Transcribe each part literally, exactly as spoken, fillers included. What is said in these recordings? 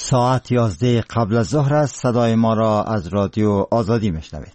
ساعت یازده قبل از ظهر است. صدای ما را از رادیو آزادی میشنوید.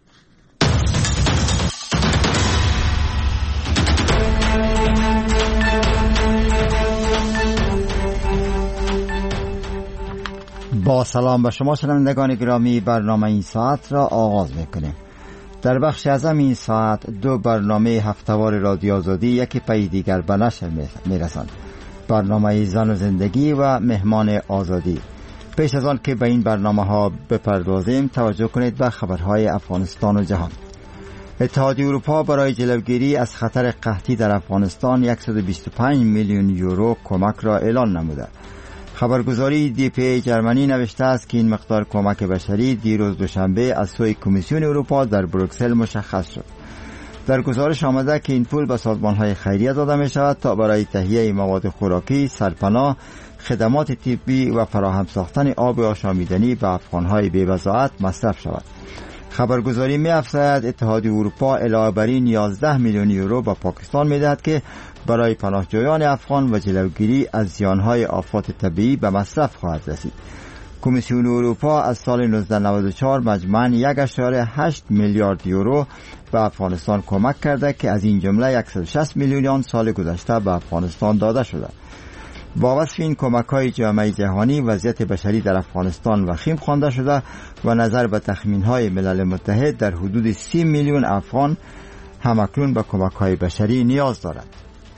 با سلام به شما شنوندگان گرامی، برنامه این ساعت را آغاز میکنیم. در بخش اعظم این ساعت دو برنامه هفته‌وار رادیو آزادی یکی پی دیگر به نشر میرسند. برنامه زن و زندگی و مهمان آزادی. پیش از آن که به این برنامه ها بپردازیم، توجه کنید به خبرهای افغانستان و جهان. اتحادیه اروپا برای جلوگیری از خطر قحطی در افغانستان صد و بیست و پنج میلیون یورو کمک را اعلان نموده. خبرگزاری دی پی ای جرمنی نوشته است که این مقدار کمک بشری دیروز دوشنبه از سوی کمیسیون اروپا در بروکسل مشخص شد. در گزارش آمده که این پول به سازمان‌های خیریه داده می شود تا برای تهیه مواد خوراکی، سرپناه، خدمات طبی و فراهم ساختن آب آشامیدنی به افغان‌های بی‌وضاحت مصرف شود. خبرگزاری می افزاید اتحادیه اروپا علاوه بر این یازده میلیون یورو به پاکستان می دهد که برای پناهجویان افغان و جلوگیری از زیانهای آفات طبیعی به مصرف خواهد رسید. کمیسیون اروپا از سال نوزده نود و چهار مجموعاً یک اشاره هشت میلیارد یورو به افغانستان کمک کرده که از این جمله صد و شصت میلیون آن سال گذشته به افغانستان داده شده. با وصف این کمک‌های جامعه جهانی، وضعیت بشری در افغانستان وخیم خوانده شده و نظر به تخمین‌های ملل متحد در حدود سی میلیون افغان همکنون به کمک‌های بشری نیاز دارند.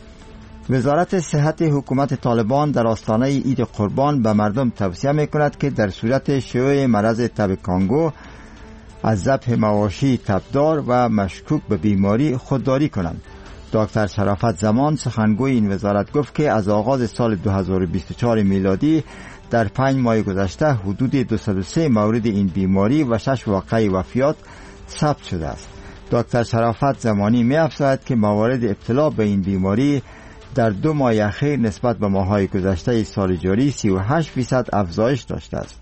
وزارت صحت حکومت طالبان در آستانه عید قربان به مردم توصیه می‌کند که در صورت شیوع مرض تب کانگو از ذبح مواشی تبدار و مشکوک به بیماری خودداری کنند. دکتر شرافت زمان سخنگوی این وزارت گفت که از آغاز سال دو هزار و بیست و چهار میلادی در پنج ماه گذشته حدود دویست و سه مورد این بیماری و شش واقعه وفات ثبت شده است. دکتر شرافت زمانی می‌افزاید که موارد ابتلا به این بیماری در دو ماه اخیر نسبت به ماه‌های گذشته سال جاری سی و هشت فیصد افزایش داشته است.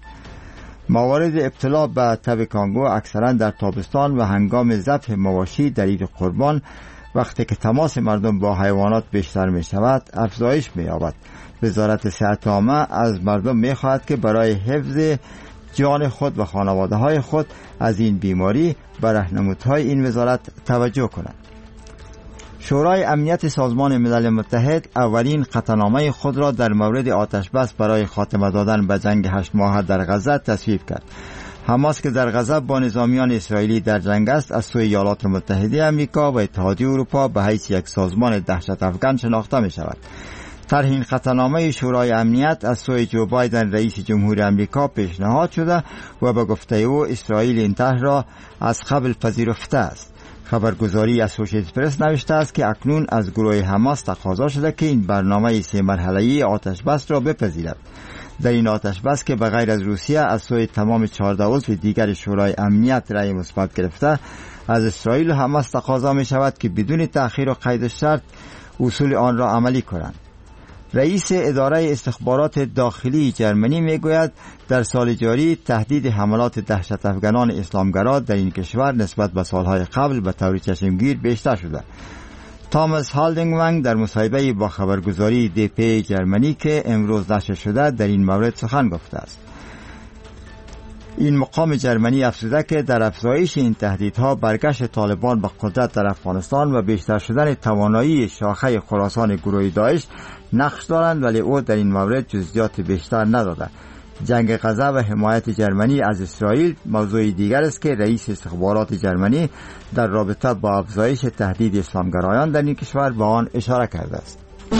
موارد ابتلا به تب کانگو اکثرا در تابستان و هنگام ذبح مواشی در عید قربان، وقتی که تماس مردم با حیوانات بیشتر می شود، افزایش می یابد. وزارت صحت عامه از مردم می خواهد که برای حفظ جان خود و خانواده های خود از این بیماری به راهنمودهای این وزارت توجه کنند. شورای امنیت سازمان ملل متحد اولین قطعنامه خود را در مورد آتش بس برای خاتمه دادن به جنگ هشت ماهه در غزه تصویب کرد. حماس که در غزه با نظامیان اسرائیلی در جنگ است، از سوی ایالات متحده آمریکا و اتحادیه اروپا به حیث یک سازمان دهشت افکن شناخته می شود. طرح این قطعنامه شورای امنیت از سوی جو بایدن رئیس جمهور آمریکا پیشنهاد شده و به گفته او اسرائیل این طرح را از قبل پذیرفته است. خبرگزاری اسوسییتد پرس نوشته است که اکنون از گروه حماس تقاضا شده که این برنامه سه مرحله‌ای آتش بس را بپذیرد. در این آتش بس که بغیر از روسیه از سوی تمام چهارده عضو دیگر شورای امنیت رأی مثبت گرفته، از اسرائیل و حماس تقاضا می شود که بدون تأخیر و قید شرط اصول آن را عملی کنند. رئیس اداره استخبارات داخلی جرمنی می گوید در سال جاری تهدید حملات دهشت افغانان اسلامگرا در این کشور نسبت به سالهای قبل به طور چشمگیر بیشتر شده. تاماس هالدینگوانگ در مصاحبه با خبرگزاری دی پی ای جرمنی که امروز نشر شده در این مورد سخن گفته است. این مقام جرمنی افزوده که در افزایش این تهدیدها برگشت طالبان به قدرت در افغانستان و بیشتر شدن توانایی شاخه خراسان گروه داعش نقش دارند، ولی او در این مورد جزئیات بیشتر نداده. جنگ غزه و حمایت جرمنی از اسرائیل موضوع دیگر است که رئیس استخبارات جرمنی در رابطه با افزایش تهدید اسلامگرایان در این کشور به آن اشاره کرده است.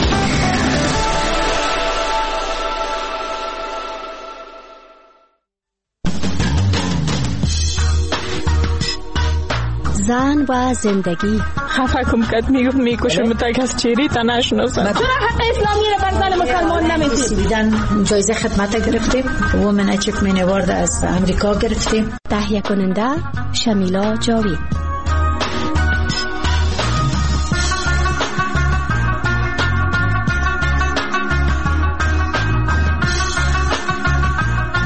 زن و زندگی. خفه کم کت میگفت میکشم تا کس چیری تا نشناسم. چرا حق اسلامی رو بر زن مسلمان نمیدید؟ دیدن جایزه خدمت گرفتیم، وومن اچیومنت اوارد از امریکا گرفتیم. تهیه کننده شمیلا جاوید.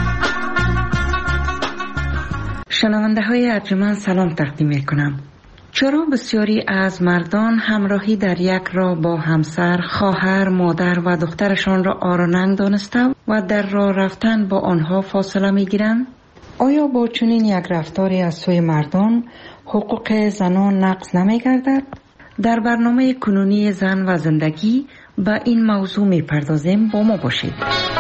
شنونده های ارجمند سلام تقدیم می کنم. چرا بسیاری از مردان همراهی در یک راه با همسر، خواهر، مادر و دخترشان را آرننگ دانسته و در راه رفتن با آنها فاصله می گیرند؟ آیا با چنین یک رفتاری از سوی مردان حقوق زنان نقض نمی گردد؟ در برنامه کنونی زن و زندگی به این موضوع می پردازیم، با ما باشید.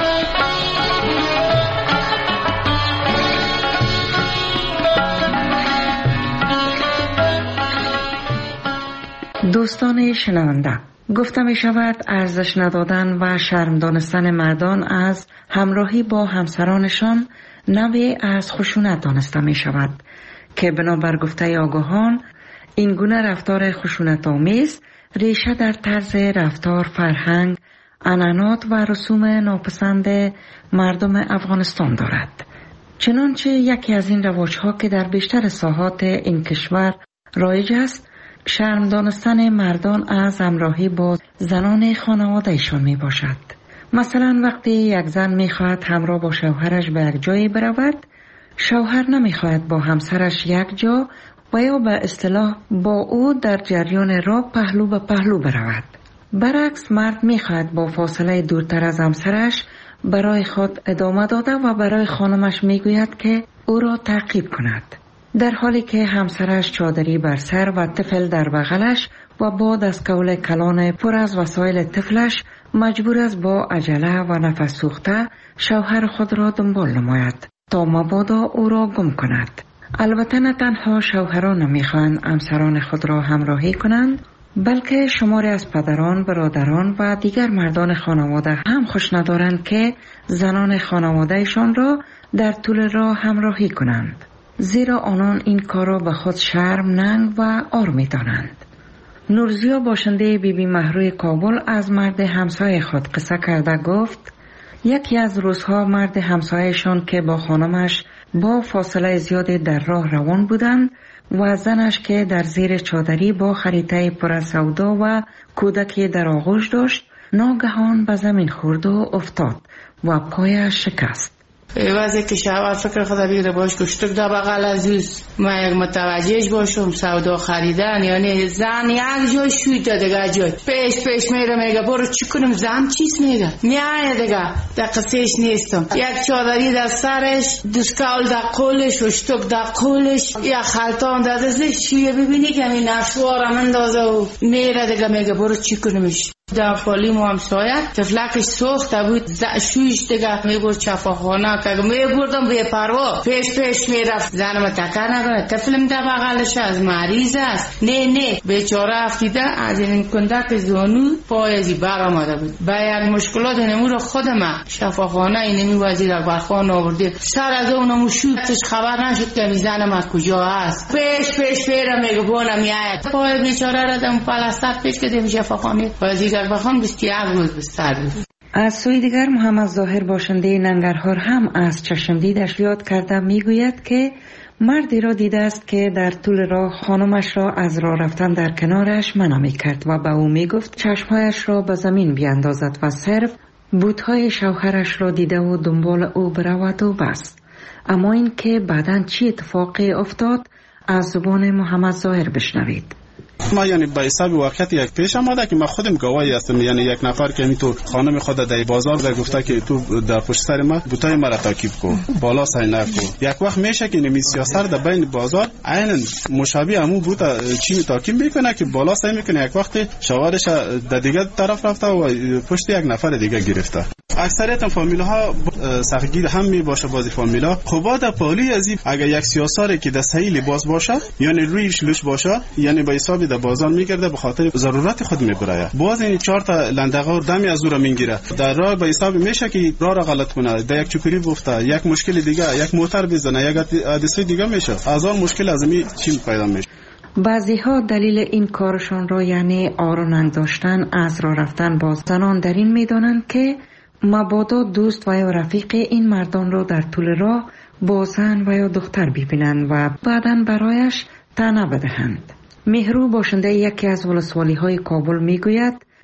دوستان شنونده، گفته می شود ارزش ندادن و شرم دانستن مردان از همراهی با همسرانشان نوعی از خشونت دانسته می شود که بنابر گفته آگاهان این گونه رفتار خشونت آمیز ریشه در طرز رفتار، فرهنگ، عنعنات و رسوم ناپسند مردم افغانستان دارد. چنانچه یکی از این رواجها که در بیشتر ساحات این کشور رایج است، شرم دانستن مردان از همراهی با زنان خانوادهشان می باشد. مثلا وقتی یک زن می خواهد همراه با شوهرش به یک جایی برود، شوهر نمی خواهد با همسرش یک جا و یا به اصطلاح با او در جریان راه پهلو به پهلو برود. برعکس مرد می خواهد با فاصله دورتر از همسرش برای خود ادامه داده و برای خانمش می گوید که او را تعقیب کند، در حالی که همسرش چادری بر سر و طفل در بغلش و با دستکول کلان پر از وسایل طفلش مجبور است با عجله و نفس سوخته شوهر خود را دنبال نماید تا مبادا او را گم کند. البته نه تنها شوهران نمیخواهند همسران خود را همراهی کنند، بلکه شماری از پدران، برادران و دیگر مردان خانواده هم خوش ندارند که زنان خانوادهشان را در طول راه همراهی کنند، زیرا آنان این کار را به خود شرم، ننگ و عار می دانند. نورزیا باشنده بی بی مهروی کابل از مرد همسایه خود قصه کرده گفت یکی از روزها مرد همسایه‌شان که با خانمش با فاصله زیادی در راه روان بودند و زنش که در زیر چادری با خریطه پر از سودا و کودکی در آغوش داشت ناگهان به زمین خورد و افتاد و پایش شکست. واسه که شاور فکر خدا بگیره باش کشتک دا بغل عزیز ما یک متوجهش باشم سودا خریدن، یعنی زن یک جای شوید دیگه جای پیش پیش میره میگه برو چی کنم، زن چیز میگه میایه دیگه در قصهش نیستم. یک چادری در سرش، دستکول در قولش، اشتک در قولش، یک خلطان در دستش، چیه ببینی که این نفسوارم اندازه و میره دیگه میگه برو چی کنمش. در فالی مو همسایه تفلکش سوخته بود، شویش دیگه میبرد شفاخانه که میبردم به پروا پیش پیش میرفت. زنم تکر نکنه، طفلم در بغلش از مریض است، نه نه بیچاره افتیده از این کندک زانو پایزی بر آمده بود. با یک مشکلات نمو رو خودم شفاخانه اینمی وزیر اکبرخان آورده، سر از اونمو شوتش خبر نشد که زنم کجا است. پیش پیش پیرم میگه بونم میاید پای بیچاره را دم پلاستر پیش کردیم شفاخانه وزیر اکبرخان بسیار روز بستر بود. از سوی دیگر محمد ظاهر باشنده ننگرهار هم از چشمدیدش یاد کرده میگوید که مردی را دیده است که در طول راه خانمش را از راه رفتن در کنارش منع می‌کرد و به او میگفت چشمهایش را به زمین بیاندازد و صرف بوتهای شوهرش را دیده و دنبال او برود و بس. اما این که بعداً چی اتفاقی افتاد از زبان محمد ظاهر بشنوید. ما یعنی به حساب واقعیت یک پیش آمده که ما خودم گواهی هستم، یعنی یک نفر که می تو خانم خود در بازار در گفته که تو در پشت سر ما بوتای مرا تعقیب کو بالا سینه کو. یک وقت میشه که نمی سیاست در بین بازار عین مشابه همون بوتا چی تعقیب میکنه که بالا سین میکنه، یک وقت شوهرش در دیگه طرف رفته و پشت یک نفر دیگه گرفته. اکثریت فامیل ها سختگیر هم می باشه. بازی فامیل ها خوبات پالی ازی اگر یک سیاساری که در صحیح لباس باشه یعنی رویش لوش باشه یعنی به حساب در بازار میگرده به خاطر ضرورت خود میبره. باز این چهار تا لندغه دمی از او را میگیره در راه به حساب میشه که راه را غلط کنه، در یک چوکری گفته یک مشکل دیگه یک موتور بزنه یک حادثه دیگه میشه، از اون مشکل از می چی پیدا میشه. بعضی ها دلیل این کارشان را یعنی آروننگ داشتن از راه رفتن با زنان در این میدانند که مبادا دوست و یا رفیق این مردان را در طول راه با زن و یا دختر ببینند و بعداً برایش طعنه بدهند. مهرو باشنده یکی از ولسوالی های کابل میگوید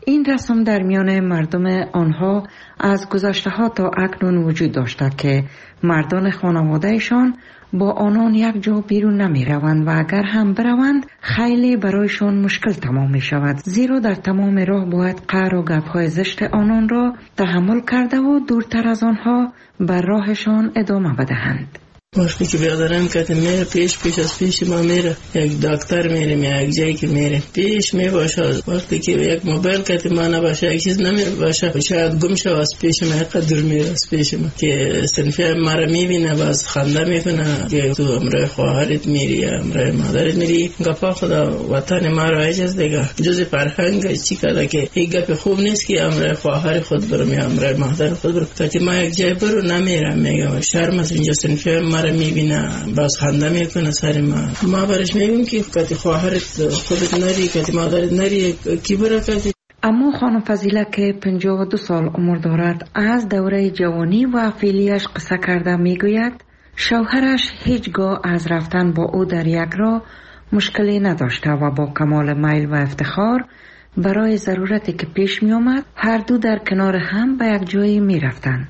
این رسم در میان مردم آنها از گذشته ها تا اکنون وجود داشته که مردان خانوادهشان با آنان یک جا بیرون نمی روند و اگر هم بروند خیلی برایشان مشکل تمام می شود، زیرا در تمام راه باید قهر و گپ‌های زشت آنان را تحمل کرده و دورتر از آنها بر راهشان ادامه بدهند. وقتی که بیادرم که میره پیش پیش از پیش ما میره، یک دکتر میریم یا یک جایی که میره پیش می باشه. وقتی که یک موبایل که ما نباشه یک چیز نمی باشه شاید گم شو از پیش ما قدر میره از پیش ما که صنفی ما رو میبینه باز خنده میکنه که تو امرای خواهرت میری یا امرای مادرت میری. گپا خدا وطن ما رو اجاز دیگه جز فرهنگ چی کرده که این گپ خوب نیست که امرای خواهر خود برم یا امرای مادر خود برم که ما یک جای برو نمیرم میگم شرم از اینجا صنفی ما میبینه باز خنده میکنه سر ما. ما برش میگیم که کتی خواهرت خودت نری کتی مادرت نری کی برا کتی. اما خانم فضیله که پنجاه و دو سال عمر دارد از دوره جوانی و فعلیش قصه کرده میگوید شوهرش هیچگاه از رفتن با او در یک راه مشکلی نداشته و با کمال میل و افتخار برای ضرورتی که پیش می آمد هر دو در کنار هم به یک جایی می رفتند.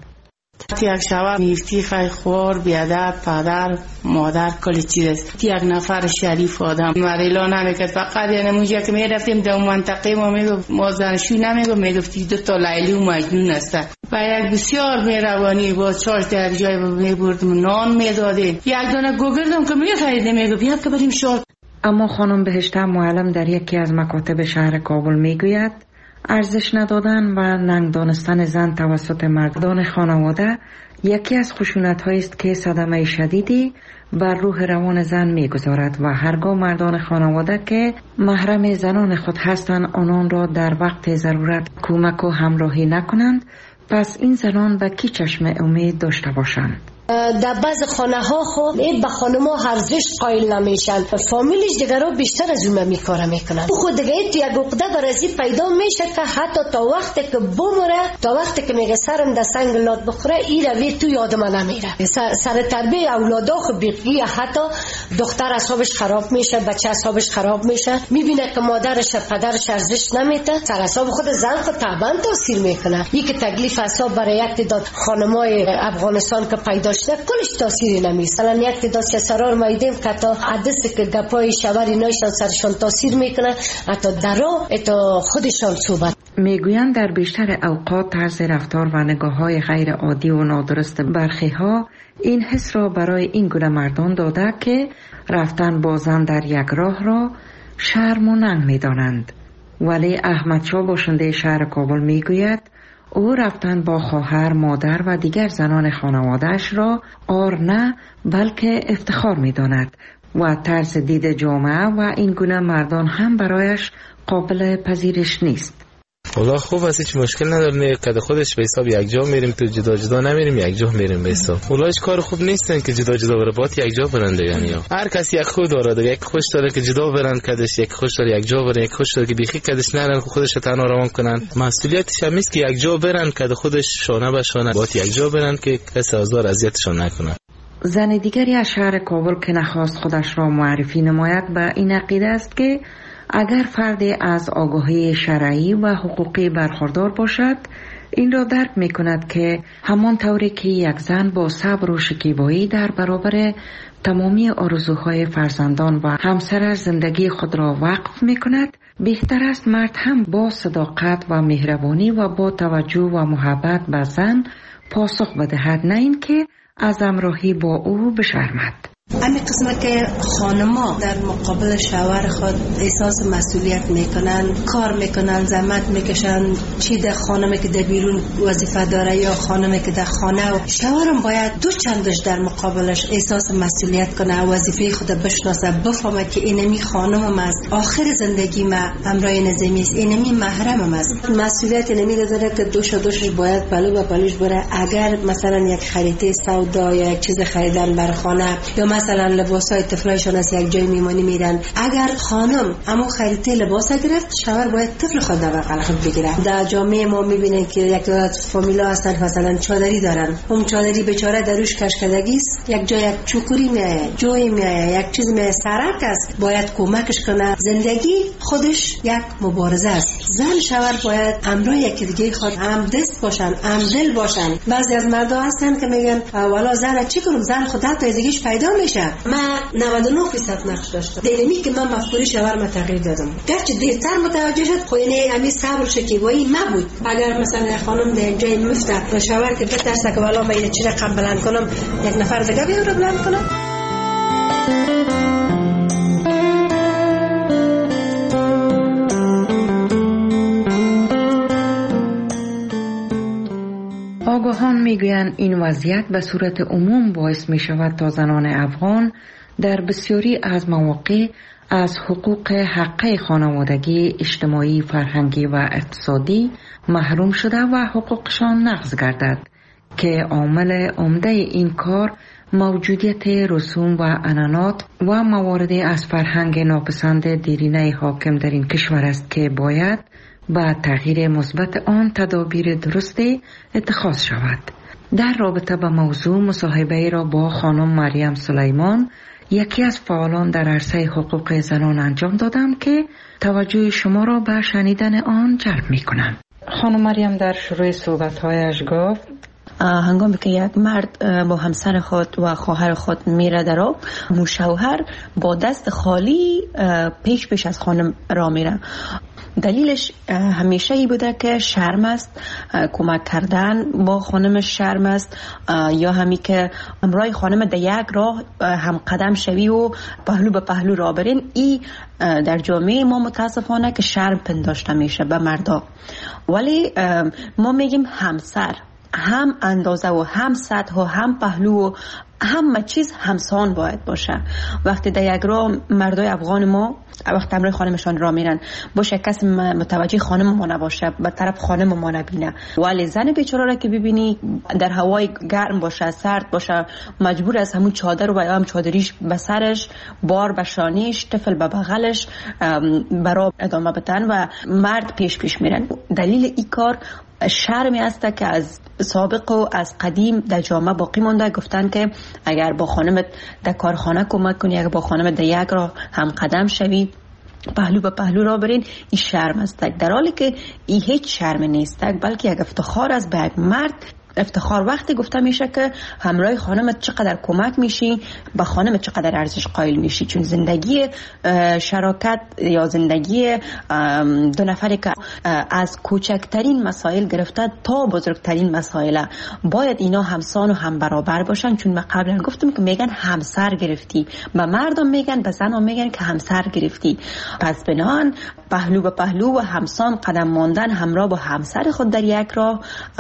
یک شوهر میفتی خیلی خوار بیادر پدر مادر کلی چیز است. یک نفر شریف آدم مریلا نمیکرد فقط یعنی اونجا که میرفتیم در منطقه ما میگفت ما زنشوی نمیگفت میگفتی دو تا لیلی و مجنون هستن و یک بسیار میروانی با چاش در جای میبردم نان میداده یک دانه گوگردم که میخریده میگفت یک که بریم شاد. اما خانم بهشته معلم در یکی از مکاتب شهر کابل میگوید ارزش ندادن و ننگ دانستن زن توسط مردان خانواده یکی از خشونت‌هایی است که صدمه شدیدی بر روح روان زن می‌گذارد و هرگاه مردان خانواده که محرم زنان خود هستند آنان را در وقت ضرورت کمک و همراهی نکنند، پس این زنان به کی چشم امید داشته باشند؟ در بعض خانه ها خود به خانم ها ارزش قائل نمیشن، فامیلش دیگر رو بیشتر از اون میکاره میکنن. خود دیگه تو یک عقده برازی پیدا میشه که حتی تا وقتی که بمره تا وقتی که میگه سرم در سنگ لات بخوره این روی تو یادم نمیره. سر, سر تربیه اولادا خود بیقی حتی دختر اعصابش خراب میشه، بچه اعصابش خراب میشه، میبینه که مادرش پدرش ارزش نمیده، سر اعصاب خود زن خود طبعا تاثیر میکنه. یک تکلیف اعصاب برای یک تعداد خانمای افغانستان که پیدا کلش تاثیری نمیست. الان یک تعداد سرار ما دیدیم که تا حدث که گپای شوری نایشان سرشان تاثیر میکنه حتی در راه تا خودشان صحبت میگویند در بیشتر اوقات طرز رفتار و نگاه‌های غیر عادی و نادرست برخی ها این حس را برای این گونه مردان داده که رفتن با زن در یک راه را شرم و ننگ میدانند. ولی احمد شاه باشنده شهر کابل میگوید او رفتن با خواهر، مادر و دیگر زنان خانواده‌اش را آر نه بلکه افتخار می‌داند و طرز دید جامعه و این گونه مردان هم برایش قابل پذیرش نیست. والله خوب است، هیچ مشکل نداره که خودش به حساب یک جا میریم تو جدا جدا نمیریم یک جا میریم به حساب. والله هیچ کار خوب نیستن که جدا جدا بره بات یک جا برن دیگه. یعنی هر کسی یک خود داره، یک خوش داره که جدا برن کدش، یک خوش داره یک جا برن، یک خوش داره که بیخی کدش نرن خودش تنها روان کنن. مسئولیتش هم است که یک جا برن که خودش شانه به شانه بات یک جا برن که کسی آزار اذیتشون نکنه. زن دیگری از شهر کابل که نخواست خودش را معرفی نماید به این عقیده است که اگر فردی از آگاهی شرعی و حقوقی برخوردار باشد این را درک می کند که همان طوری که یک زن با صبر و شکیبایی در برابر تمامی آرزوهای فرزندان و همسرش زندگی خود را وقف می کند، بهتر است مرد هم با صداقت و مهربانی و با توجه و محبت به زن پاسخ بدهد، نه اینکه از همراهی با او بشرمد. همین قسمه که خانما در مقابل شوهر خود احساس مسئولیت میکنن، کار میکنن، زحمت میکشن، چی در خانمی که در بیرون وظیفه داره یا خانمی که در خانه، و شوهرم باید دو چندش در مقابلش احساس مسئولیت کنه، وظیفه خود بشناسه، بفهمه که اینمی خانمم است، آخر زندگی ما امرای نظامی است، اینمی محرمم است. مسئولیت اینمی داره که دوش دوشش باید پلو و پلوش بره. اگر مثلا یک خریده سودا یا یک چیز خریدن بر خانه یا مثلا لباسای طفلایشان از یک جای میمانی میرن، اگر خانم اما خریده لباس گرفت، شوهر باید طفل خود در بغل خود بگیره. در جامعه ما میبینیم که یک فامیلا هستن مثلا چادری دارن، اون چادری بیچاره دروش کشکدگی است، یک جای یک چوکوری میایه، جوی میایه، یک چیز میایه، سرک است، باید کمکش کنه. زندگی خودش یک مبارزه است. زن شوهر باید همراه یکی دیگه خود هم دست باشن، هم دل باشن. بعضی از مردا هستن که میگن والا زن چی کنم، زن خدا تا دیگهش پیدا میشه. من نود و نه درصد نقش داشتم. دیدمی که من مفکوری شوهر ما تغییر دادم. گرچه دیرتر متوجه شد، خو اینه امی صبر شکیبایی نبود. اگر مثلا خانم در جای مفته و شوهر که بترسه که والا من اینه چی رقم بلند کنم، یک نفر دیگه بیام رو بلند کنم. آگاهان میگویند این وضعیت به صورت عموم باعث می شود تا زنان افغان در بسیاری از مواقع از حقوق حقه خانوادگی، اجتماعی، فرهنگی و اقتصادی محروم شده و حقوقشان نقض گردد که عامل عمده این کار موجودیت رسوم و عنعنات و موارد از فرهنگ ناپسند دیرینه حاکم در این کشور است که باید با تغییر مثبت آن تدابیر درست اتخاذ شود. در رابطه با موضوع مصاحبه را با خانم مریم سلیمان، یکی از فعالان در عرصه حقوق زنان انجام دادم که توجه شما را به شنیدن آن جلب می کنم. خانم مریم در شروع صحبت‌هایش گفت هنگامی که یک مرد با همسر خود و خواهر خود میره در آب، شوهر با دست خالی پیش پیش از خانم را میره. دلیلش همیشه ای بوده که شرم است، کمک کردن با خانمش شرم است، یا همی که همراه خانم در یک راه هم قدم شوی و پهلو به پهلو را برین. ای در جامعه ما متاسفانه که شرم پنداشته میشه به مردا. ولی ما میگیم همسر هم اندازه و هم سطح و هم پهلو و همه چیز همسان باید باشه. وقتی در یک راه مردای افغان ما وقتی همراه خانمشان را میرن، باشه کسی متوجه خانم ما نباشه، به طرف خانم ما نبینه. ولی زن بیچاره را که ببینی در هوای گرم باشه، سرد باشه، مجبور است همون چادر و یا هم چادریش به سرش، بار به شانیش، طفل به بغلش برای ادامه بدن و مرد پیش پیش میرن. دلیل این کار شرمی است که از سابق و از قدیم در جامعه باقی مونده. گفتن که اگر با خانمت در کارخانه کمک کنی، اگر با خانمت در یک راه هم قدم شوی، پهلو به پهلو را برین، این شرم است. در حالی که این هیچ شرم نیست، بلکه یک افتخار است به یک مرد. افتخار وقتی گفته میشه که همراه خانمت چقدر کمک میشی، با خانمت چقدر ارزش قائل میشی. چون زندگی شراکت یا زندگی دو نفری که از کوچکترین مسائل گرفته تا بزرگترین مسائل باید اینا همسان و هم برابر باشن. چون من قبلا گفتم که میگن همسر گرفتی، به مردم میگن، به زنان میگن که همسر گرفتی. پس بنان پهلو به پهلو و همسان قدم ماندن همراه با همسر خود در یک راه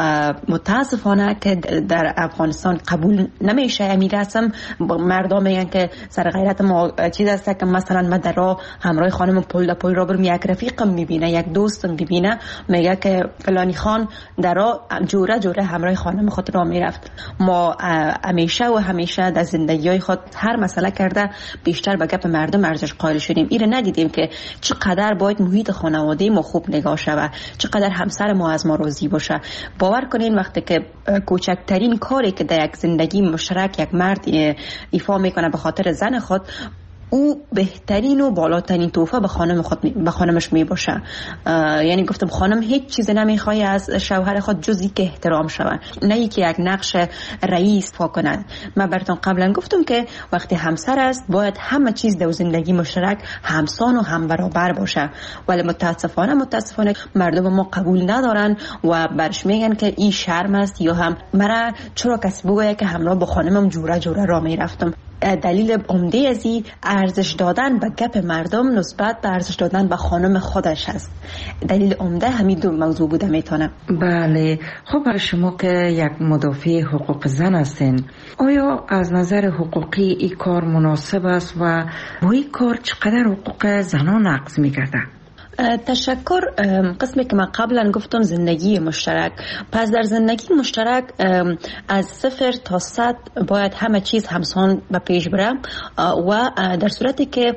متاسف که در افغانستان قبول نمیشه. امی رسم مردم میگن که سر غیرت ما چیز است که مثلا من در راه همراه خانم پل در پل را برم، یک رفیقم میبینه، یک دوستم میبینه، میگه که فلانی خان در راه جوره جوره همراه خانم خود را میرفت. ما همیشه و همیشه در زندگی های خود هر مسئله کرده بیشتر به گپ مردم ارزش قائل شدیم. ایره ندیدیم که چقدر باید محیط خانواده ما خوب نگاه شود، چقدر همسر ما از ما راضی باشه. باور کنین وقتی که کوچکترین کاری که در یک زندگی مشترک یک مرد ایفا میکنه به خاطر زن خود، او بهترین و بالاترین تحفه به خانم خود به خانمش می باشه. یعنی گفتم خانم هیچ چیز نمیخواد از شوهر خود جز که احترام شود، نه اینکه یک نقش رئیس فا کنند. من براتون قبلا گفتم که وقتی همسر است باید همه چیز در زندگی مشترک همسان و هم برابر باشه. ولی متاسفانه متاسفانه مردم ما قبول ندارن و برش میگن که این شرم است، یا هم مرا چرا کسی بگه که همراه با خانمم جوره جوره را میرفتم. دلیل عمده از این ارزش دادن به گپ مردم نسبت به ارزش دادن به خانم خودش است. دلیل عمده همین دو موضوع بوده میتونه. بله. خب برای شما که یک مدافع حقوق زن هستین، آیا از نظر حقوقی این کار مناسب است و با این کار چقدر حقوق زنان نقض میگرده؟ تشکر. قسمی که من قبلا گفتم زندگی مشترک، پس در زندگی مشترک از صفر تا صد باید همه چیز همسان به پیش بره و در صورتی که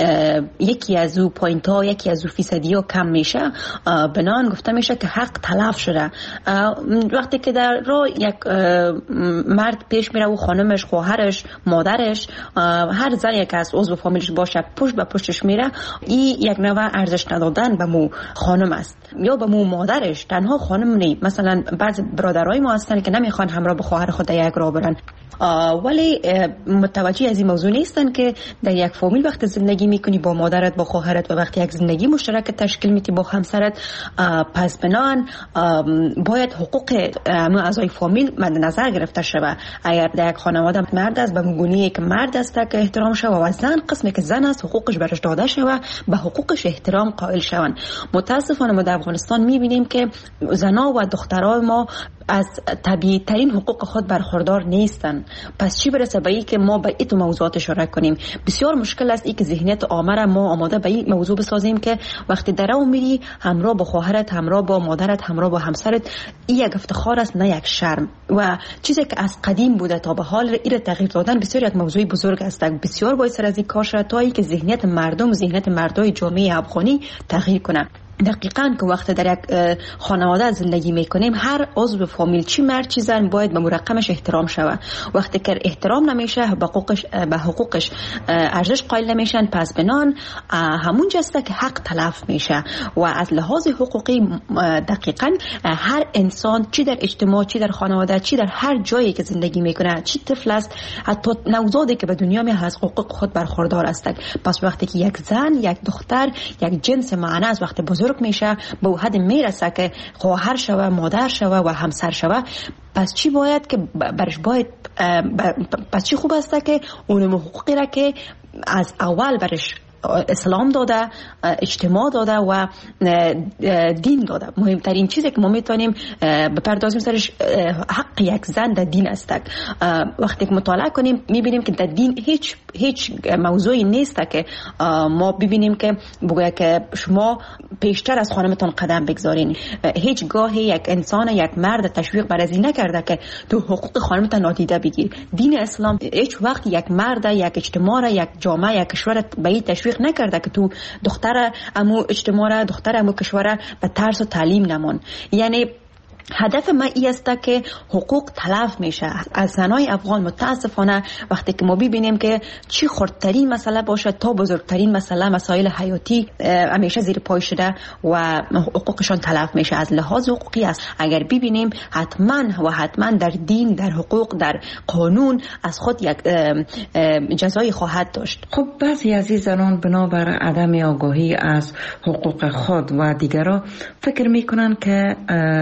یکی از او پوینت ها یکی از او فیصدی ها کم میشه بنان گفته میشه که حق تلف شده. وقتی که در راه یک مرد پیش میره و خانمش، خواهرش، مادرش، هر زنی که از عضو فامیلش باشه پشت به پشتش میره، این یک نوع ارزش ندادن به مو خانم است یا به مو مادرش. تنها خانم نی، مثلا بعض برادرای ما هستن که نمیخوان همراه به خواهر خود یک راه برن ولی متوجه از این موضوع نیستن که در یک فامیل وقت زندگی میکنی با مادرت، با خواهرت و وقتی یک زندگی مشترک تشکیل میدی با همسرت، پس بنان باید حقوق اعضای فامیل مد نظر گرفته شود. اگر در یک خانواده مرد است به گونه‌ای که مرد است که احترام شود و زن قسمی که زن است حقوقش برش داده شود به حقوقش احترام قائل شوند. متاسفانه ما در افغانستان میبینیم که زنا و دخترای ما از طبیعی ترین حقوق خود برخوردار نیستن. پس چی برسه به این که ما به این موضوعات اشاره کنیم؟ بسیار مشکل است این که ذهنیت عامه را ما آماده به این موضوع بسازیم که وقتی در اون میری همراه با خواهرت، همراه با مادرت، همراه با همسرت، این یک افتخار است نه یک شرم. و چیزی که از قدیم بوده تا به حال این تغییر دادن بسیار یک موضوع بزرگ است. بسیار باید سر از این کار شد تا اینکه ذهنیت مردم، ذهنیت مردای جامعه افغانی تغییر کنه. دقیقاً که وقت در یک خانواده زندگی میکنیم هر عضو فامیل چی مرد چی زن باید به مرقمش احترام شود. وقتی که احترام نمیشه به حقوقش به حقوقش ارزش قائل نمیشن، پس بنان همون جسته که حق تلف میشه. و از لحاظ حقوقی دقیقاً هر انسان چی در اجتماع، چی در خانواده، چی در هر جایی که زندگی میکنه، چی طفل است، حتی نوزادی که به دنیا می از حقوق خود برخوردار است. پس وقتی که یک زن، یک دختر، یک جنس معنی از وقت بزرگ میشه به حد میرسه که خواهر شوه، مادر شوه و همسر شوه، پس چی باید که برش باید پس چی خوب است که اون حقوقی را که از اول برش اسلام داده، اجتماع داده و دین داده. مهمترین چیزی که ما میتونیم بپردازیم سرش حق یک زن در دین است. وقتی که مطالعه کنیم میبینیم که در دین هیچ هیچ موضوعی نیست که ما ببینیم که بگویا که شما پیشتر از خانمتون قدم بگذارین. هیچ گاهی یک انسان، یک مرد تشویق بر از این نکرده که تو حقوق خانمت نادیده بگیر. دین اسلام هیچ وقت یک مرد، یک اجتماع، یک جامعه، یک کشور به این تشویق نکرده که تو دختر امو اجتماع، دختر امو کشور به ترس و تعلیم نمون. یعنی هدف ما این است که حقوق تلف میشه از زنای افغان. متاسفانه وقتی که ما ببینیم که چی خردترین مسئله باشه تا بزرگترین مسئله، مسائل حیاتی همیشه زیر پای شده و حقوقشان تلف میشه. از لحاظ حقوقی است اگر ببینیم حتما و حتما در دین، در حقوق، در قانون از خود یک جزایی خواهد داشت. خب بعضی از این زنان بنابر عدم آگاهی از حقوق خود و دیگران فکر میکنن که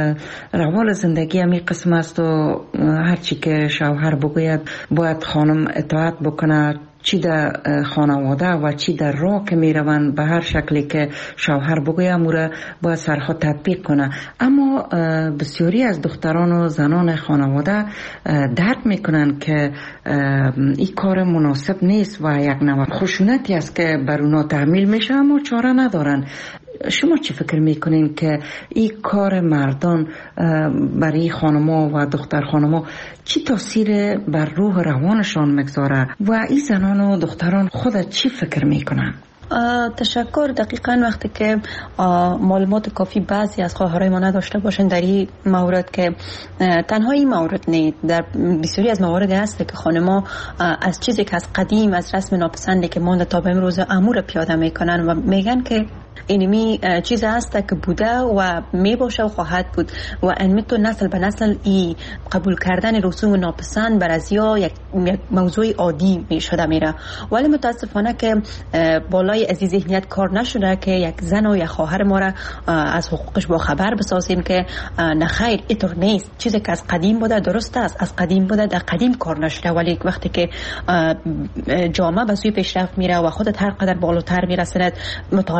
روال زندگی همی قسم است و هرچی که شوهر بگوید باید خانم اطاعت بکنه، چی در خانواده و چی در راه که می روند به هر شکلی که شوهر بگوید موره باید سرخود تطبیق کنه. اما بسیاری از دختران و زنان خانواده درک می کنن که این کار مناسب نیست و یک نوع خشونتی است که بر اونا تحمیل میشه اما چاره ندارن. شما چی فکر میکنین که این کار مردان برای خانما و دختر خانما چی تاثیر بر روح روانشان مگذاره و این زنان و دختران خود چی فکر میکنن؟ تشکر. دقیقاً وقتی که معلومات کافی بعضی از خواهرای ما نداشته باشن در این مورد، که تنها این مورد نیست، در بسیاری از موارد هست که خانما از چیزی که از قدیم، از رسم ناپسندی که مونده تا به امروز امور پیاده میکنن و میگن که اینمی چیز هست که بوده و می باشه و خواهد بود و انمی تو نسل به نسل ای قبول کردن رسوم ناپسند بر از یا یک موضوع عادی می شده میره. ولی متاسفانه که بالای از این ذهنیت کار نشده که یک زن و یک خواهر ما را از حقوقش با خبر بسازیم که نخیر اینطور نیست. چیزی که از قدیم بوده درست است، از قدیم بوده در قدیم کار نشده، ولی وقتی که جامعه به سوی پیشرفت میره و خودت هر قدر بالاتر میرسند مطالعه کو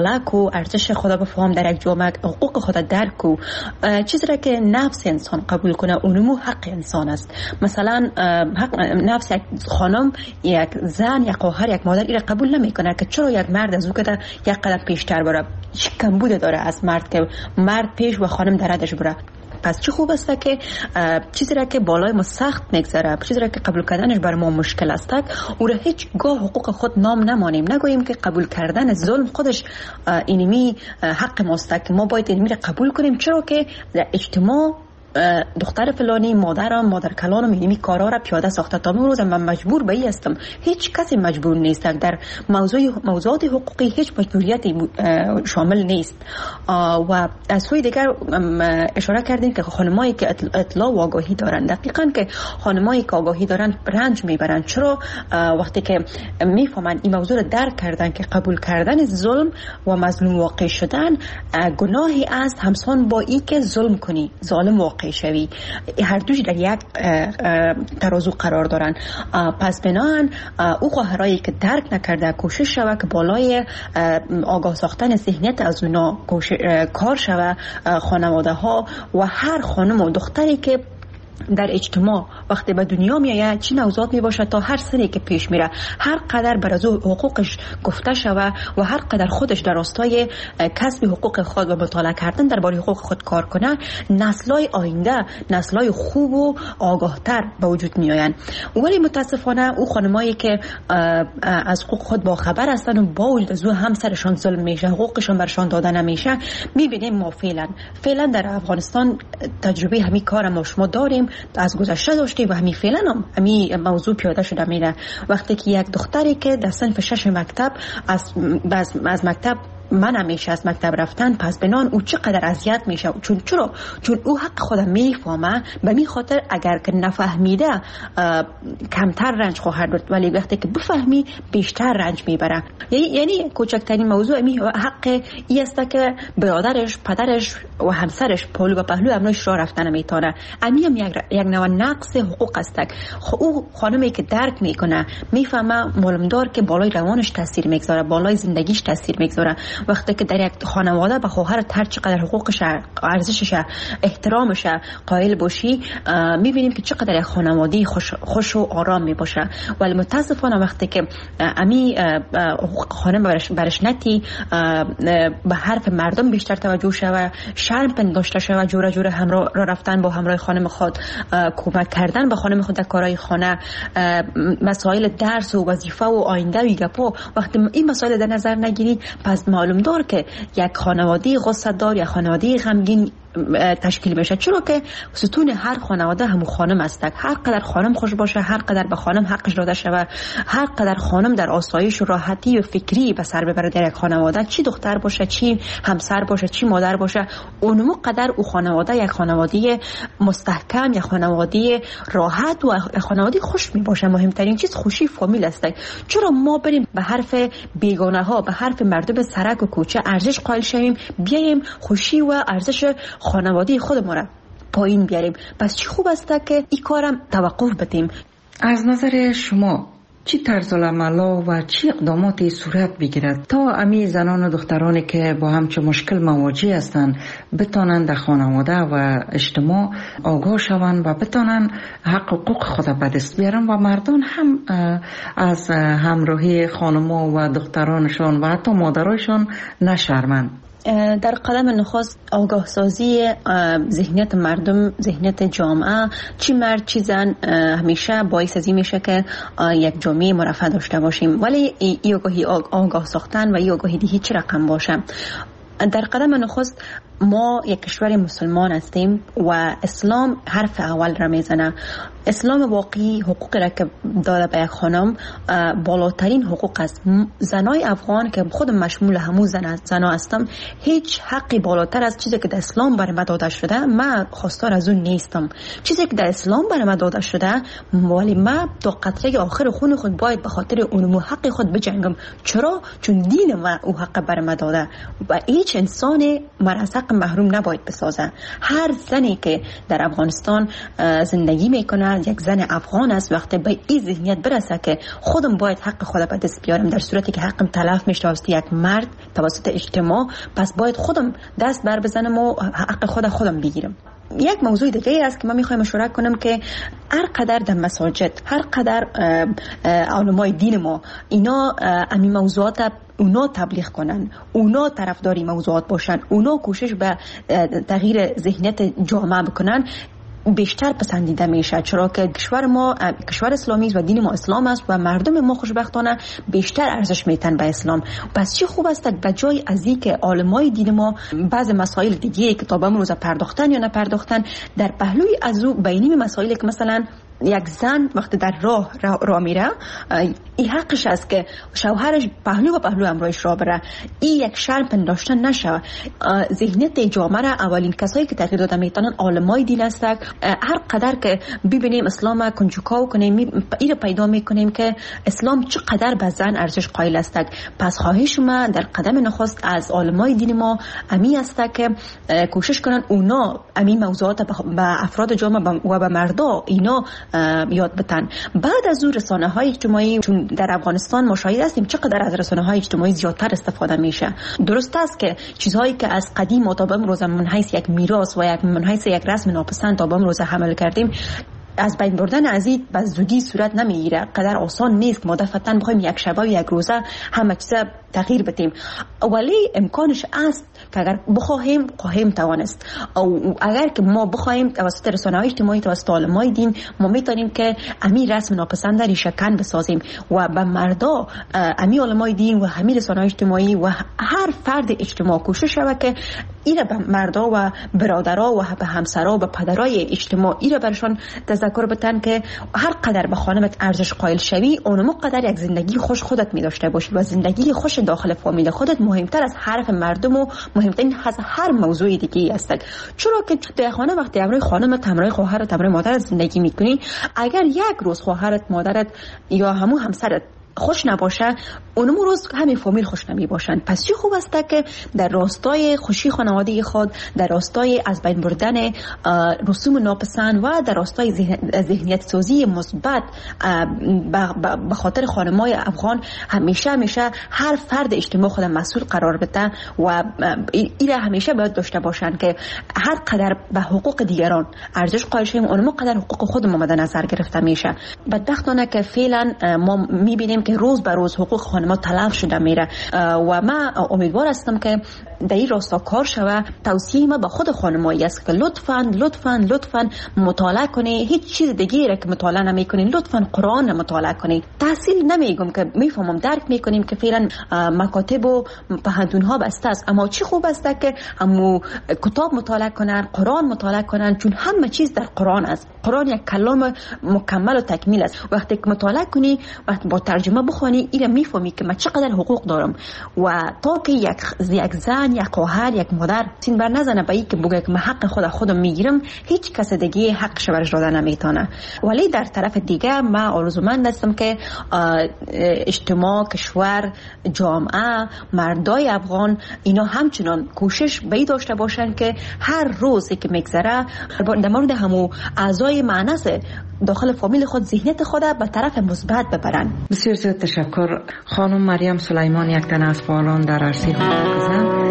کو، ارزش خدا بفهم در یک جامعه، حقوق خدا درک کو، چیزی را که نفس انسان قبول کنه اونمو حق انسان است. مثلا حق نفس یک خانم، یک زن، یک خواهر، یک مادر این را قبول نمیکنه که چرا یک مرد از او که یک قدم پیشتر بره. چی کمبود داره از مرد که مرد پیش و خانم درادش بره؟ پس چه خوب است که چیزی را که بالای ما سخت میگذره، چیزی را که قبول کردنش بر ما مشکل است، او را هیچ گاه حقوق خود نام نمانیم، نگوییم که قبول کردن ظلم خودش اینمی حق ماست که ما باید اینمی را قبول کنیم، چرا که در اجتماع دختر فلانی، مادرم، مادر کلانم اینمی کارا را پیاده ساخته. تا امروز من مجبور به این هستم، هیچ کسی مجبور نیست. در موضوع موضوعات حقوقی هیچ مجبوریتی شامل نیست. و از سوی دیگر اشاره کردیم که خانمایی که اطلاع و آگاهی دارن، دقیقاً که خانمایی که آگاهی دارن رنج میبرن. چرا؟ وقتی که میفهمن این موضوع را درک کردن که قبول کردن ظلم و مظلوم واقع شدن گناهی است همسان با این که ظلم کنی، ظالم واقع شوی، هر دوش در یک ترازو قرار دارن. پس بناهن او خواهرایی که درک نکرده کوشش شوه که بالای آگاه ساختن ذهنیت از اونا کار شوه. خانواده ها و هر خانم و دختری که در اجتماع وقتی به دنیا میآید چی نوزاد می باشه، تا هر سنی که پیش میره هر قدر بر از حقوقش گفته شوه و هر قدر خودش در راستای کسب حقوق خود و مطالعه کردن درباره حقوق خود کار کنه، نسل‌های آینده نسل‌های خوب و آگاهتر به وجود میآیند. ولی متاسفانه او خانمایی که از حقوق خود با خبر هستن و با وجود از او همسرشان ظلم میشه، حقوقشان برشان داده نمیشه، میبینیم ما فعلا فعلا در افغانستان تجربه همین کار ما شما داریم، از گذشته داشتیم و همین فعلا هم همین موضوع پیاده شده میره. وقتی که یک دختری که در صنف شش مکتب از از, از مکتب من همیشه از مکتب رفتن، پس بنان او چقدر اذیت میشه. چون چرا؟ چون او حق خودم میفهمه، به می خاطر اگر که نفهمیده کمتر رنج خواهد داشت، ولی وقتی که بفهمی بیشتر رنج میبره. یعنی یعنی کوچکترین موضوع می حق ای است که برادرش، پدرش و همسرش پهلو به پهلو امروز راه رفتن میتونه. امی هم یک یک نوع نقص حقوق است. او خانمی که درک میکنه، میفهمه معلومدار که بالای روانش تاثیر میگذاره، بالای زندگیش تاثیر میگذاره. وقتی که در یک خانواده به خواهر هر چقدر حقوقش، ارزشش، احترامش قائل باشی، میبینیم که چقدر یک خانواده خوش, خوش و آرام میباشه. ولی متاسفانه وقتی که امی حقوق خانم برش, برش نتی به حرف مردم بیشتر توجه شوه، شرم پنداشته شوه، جوره جوره همراه را رفتن با همراه خانم خود، کمک کردن به خانم خود در کارهای خانه، مسائل درس و وظیفه و آینده و گپا، وقتی این مسائل در نظر نگیری، پس معلوم دار که یک خانواده غصه دار یا خانواده غمگین تشکیل بشه. چرا که ستون هر خانواده همون خانم است. هر قدر خانم خوش باشه، هر قدر به خانم حقش داده شود، هر قدر خانم در آسایش و راحتی و فکری به سر ببره در یک خانواده، چی دختر باشه، چی همسر باشه، چی مادر باشه، اونمو قدر او خانواده یک خانواده مستحکم، یک خانواده راحت و خانواده خوش می باشه. مهمترین چیز خوشی فامیل است. چرا ما بریم به حرف بیگانه ها، به حرف مردم سرک و کوچه ارزش قائل شویم، بیایم خوشی و ارزش خانواده خودمون را پایین بیاریم؟ پس چی خوب است که این کارم توقف بدیم. از نظر شما چی طرز العمل و چی اقداماتی صورت بگیرد تا امی زنان و دخترانی که با همچه مشکل مواجه هستند بتانند در خانواده و اجتماع آگاه شوند و بتانند حق حقوق خود به دست بیارن و مردان هم از همراهی خانما و دخترانشان و حتی مادرایشان نشرمند؟ در قدم نخست آگاه سازی ذهنیت مردم، ذهنیت جامعه، چی مرد چی زن، همیشه باعث ازی میشه که یک جامعه مرفه داشته باشیم. ولی ای آگاهی آگاه ساختن و ای آگاهی دی هیچ رقم باشه. در قدم نخست ما یک کشور مسلمان هستیم و اسلام حرف اول را میزنه. اسلام واقعی حقوق را که داده به یک خانم بالاترین حقوق است. زنای افغان که خود مشمول همون زن زنا هستم، هیچ حقی بالاتر از چیزی که در اسلام برای من داده شده من خواستار از اون نیستم. چیزی که در اسلام برای من داده شده، ولی من تا قطره آخر خون خود باید به خاطر اون حق خود بجنگم. چرا؟ چون دین ما او حق برای من داده و هیچ انسان مرزق محروم نباید بسازه. هر زنی که در افغانستان زندگی میکنه من یک زن افغان است، وقتی به این ذهنیت برسه که خودم باید حق خودم به دست بیارم، در صورتی که حقم تلف میشه توسط یک مرد توسط اجتماع، پس باید خودم دست بر بزنم و حق خودم خودم بگیرم. یک موضوع دیگه است که من میخوایم مشورت کنم که هر قدر در مساجد، هر قدر علمای دین ما اینا همین موضوعات اونا تبلیغ کنن، اونا طرفداری موضوعات باشن، اونا کوشش به تغییر ذهنیت جامعه بکنن، بیشتر پسندیده میشه، چرا که کشور ما کشور اسلامی است و دین ما اسلام است و مردم ما خوشبختانه بیشتر ارزش میتن به اسلام. پس چی خوب است به جای از این که علمای دین ما بعض مسائل دیگه که تا به امروز پرداختن یا نپرداختن، در پهلوی از او بینی مسائلی که مثلا یک زن وقتی در راه راه, راه میره، این حقش است که شوهرش پهلو و پهلو امرایش راه بره، این یک شرم پنداشتن نشه. ذهنیت جامعه را اولین کسایی که تغییر داده میتونن علمای دین هستند. هر قدر که ببینیم اسلام کنجکاو کنیم، این پیدا میکنیم که اسلام چقدر به زن ارزش قائل است. پس خواهش ما در قدم نخست از علمای دین ما امی است که کوشش کنن اونا امی موضوعات به افراد جامعه و به مردا اینا یاد بتن. بعد از اون رسانه های اجتماعی، چون در افغانستان مشاهده هستیم چقدر از رسانه های اجتماعی زیادتر استفاده میشه. درست است که چیزهایی که از قدیم تا به امروز من حیث یک میراث و یک من حیث یک رسم ناپسند تا به امروز حمل کردیم، از بین بردن از این به زودی صورت نمیگیره. قدر آسان نیست ما دفعتاً بخوایم یک شبه و یک روزه همه چیز تغییر بدیم، ولی امکانش است که اگر بخواهیم خواهیم توانست. او اگر که ما بخواهیم توسط رسانه‌های اجتماعی، توسط علمای دین، ما میتونیم که امی رسم ناپسند ریشه کن بسازیم و به مردا امی علمای دین و همین رسانه‌های اجتماعی و هر فرد اجتماع کوشش شود که ایره به مردا و برادرها و به همسرها و به پدرای اجتماع ایره برشان تذکر بدن که هر قدر به خانمت ارزش قائل شوی، اونم قدر یک زندگی خوش خودت می داشته باشی و زندگی خوش داخل فامیل خودت مهمتر از حرف مردم و مهمتر از هر موضوع دیگه است. چرا که در خانه وقتی امروی خانمت، امروی خواهرت، امروی مادرت زندگی میکنی، اگر یک روز خواهرت، مادرت یا همون همسرت خوش نباشه، اونم روز همین فامیل خوش نمی باشن. پس چه خوب است که در راستای خوشی خانواده خود، در راستای از بین بردن رسوم ناپسند و در راستای ذهنیت سازی مثبت به خاطر خانمای افغان، همیشه همیشه هر فرد اجتماع خود مسئول قرار بده و ایره همیشه باید داشته باشن که هر قدر به حقوق دیگران ارزش قائل شیم، اونم قدر حقوق خودمون مد نظر گرفته میشه. بدبختانه که فعلا ما میبینیم که روز به روز حقوق خانم‌ها تلف شده میره و من امیدوار هستم که در این راستا کار شوه. توصیه ما به خود خانمایی است که لطفاً لطفاً لطفاً مطالعه کنید. هیچ چیز دیگه که مطالعه نمی‌کنید، لطفاً قرآن مطالعه کنید. تحصیل نمیگم که میفهمم، درک میکنیم که فعلا مکاتب و پهنتون‌ها بسته است، اما چی خوب است که همو کتاب مطالعه کنن، قرآن مطالعه کنن، چون همه چیز در قرآن است. قرآن یک کلام مکمل و تکمیل است. وقتی که مطالعه کنی، وقتی با ترجمه بخونی، اینا میفهمی که من چقدر حقوق دارم و تا که یک یک زن، یک خواهر، یک مادر سین بر نزنه به این که بگه که من حق خود خودم میگیرم، هیچ کس دیگه حقش برش داده نمیتونه. ولی در طرف دیگه من آرزومند هستم که اجتماع، کشور، جامعه، مردای افغان اینا همچنان کوشش به داشته باشن که هر روزی که میگذره در مورد همو اعضای معنس داخل فامیل خود ذهنیت خود به طرف مثبت ببرن. بسیار زیاد تشکر خانم مریم سلیمان، یک تن از فعالان در عرصه حقوق زن.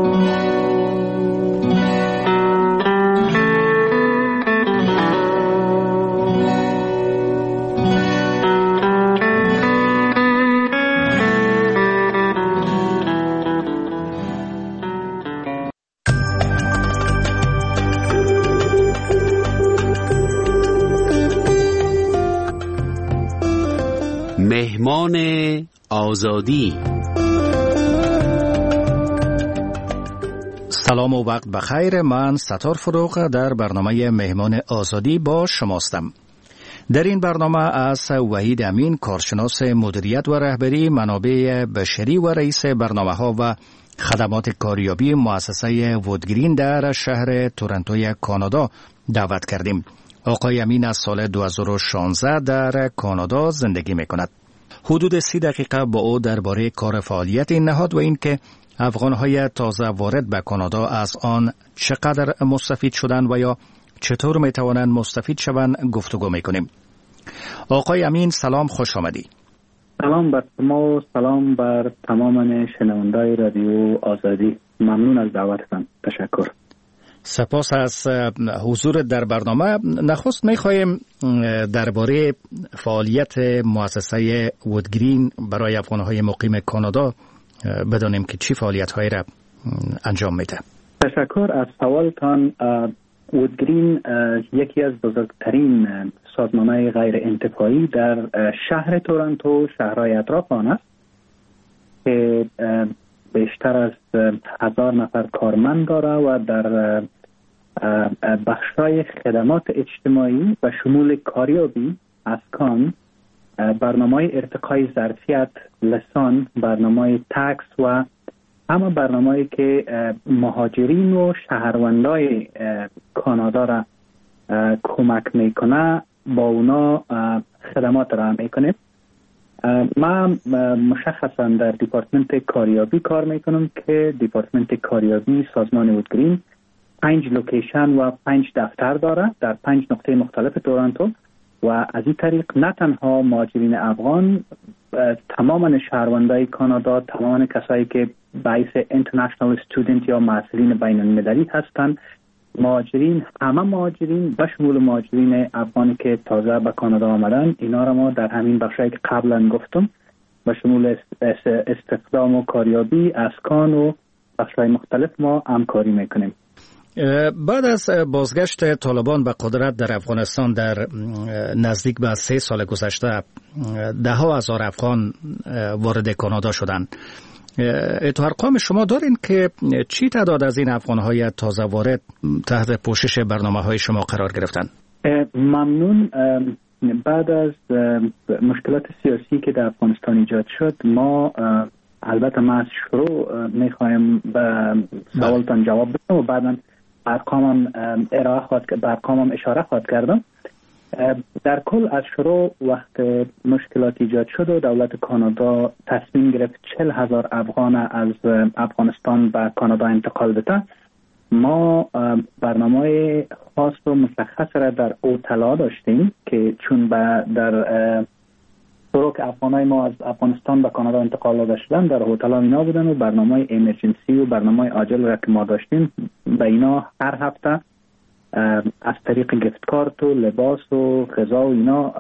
مهمان آزادی. سلام و وقت بخیر. من ستار فروغ در برنامه مهمان آزادی با شماستم. در این برنامه از وحید امین، کارشناس مدیریت و رهبری منابع بشری و رئیس برنامه ها و خدمات کاریابی مؤسسه وودگرین در شهر تورنتوی کانادا دعوت کردیم. آقای امین از سال دو هزار و شانزده در کانادا زندگی می کند. حدود سی دقیقه با او درباره کار فعالیت این نهاد و اینکه افغان‌های تازه وارد به کانادا از آن چقدر مستفید شدند و یا چطور می توانند مستفید شوند گفتگو می کنیم. آقای امین سلام، خوش آمدی. سلام بر شما و سلام بر تمام شنوندای رادیو آزادی. ممنون از دعوتتان. تشکر. سپاس از حضور در برنامه. نخست می‌خوایم درباره فعالیت مؤسسه وودگرین برای افغان‌های مقیم کانادا بدانیم که چی فعالیت‌هایی را انجام میده. تشکر از سوالتان. وودگرین یکی از بزرگترین سازمان‌های غیر انتفاعی در شهر تورنتو، شهرهای اطراف آن است که بیشتر از هزار نفر کارمند داره و در بخش‌های خدمات اجتماعی و شمول کاریابی، اسکان، برنامه ارتقای ظرفیت، لسان، برنامه تکس و همه برنامه‌ای که مهاجرین و شهروندای کانادا را کمک میکنه با اونا خدمات را میکنه. من مشخصا در دیپارتمنت کاریابی کار میکنم که دیپارتمنت کاریابی سازمان وودگرین پنج لوکیشن و پنج دفتر داره در پنج نقطه مختلف تورنتو و از این طریق نه تنها مهاجرین افغان، تمام شهروندای کانادا، تمام کسایی که باعث اینترنشنال استودنت یا محصلین بین المللی هستند، مهاجرین، همه مهاجرین به شمول مهاجرین افغانی که تازه به کانادا آمدن، اینا را ما در همین بخشایی که قبلا گفتم به شمول استخدام و کاریابی، اسکان و بخشای مختلف ما همکاری میکنیم. بعد از بازگشت طالبان به قدرت در افغانستان در نزدیک به سه سال گذشته، ده ها هزار افغان وارد کانادا شدند. تو ارقام شما دارین که چی تعداد از این افغان‌های تازه وارد تحت پوشش برنامه‌های شما قرار گرفتن؟ ممنون. بعد از مشکلات سیاسی که در افغانستان ایجاد شد، ما البته ما از شروع می‌خوایم به سوالتان جواب بدم و بعداً ارقامم ارائه خواهد به ارقامم اشاره خواهد کردم. در کل از شروع وقت مشکلات ایجاد شد و دولت کانادا تصمیم گرفت چهل هزار افغان از افغانستان به کانادا انتقال بده، ما برنامه خاص و مشخص را در اوتلا داشتیم که چون به در شروع که افغانای ما از افغانستان به کانادا انتقال داده شدن در هتل اینا بودن و برنامه ایمرجنسی و برنامه عاجل را که ما داشتیم به اینا هر هفته از طریق گفت کارت و لباس و غذا و اینا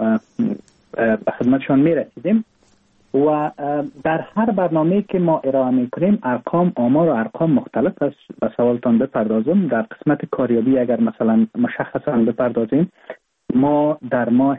به خدمتشان می رسیدیم و در هر برنامه که ما ارائه می کنیم ارقام آمار و ارقام مختلف است. به سوالتان بپردازم. در قسمت کاریابی اگر مثلا مشخصا بپردازیم، ما در ماه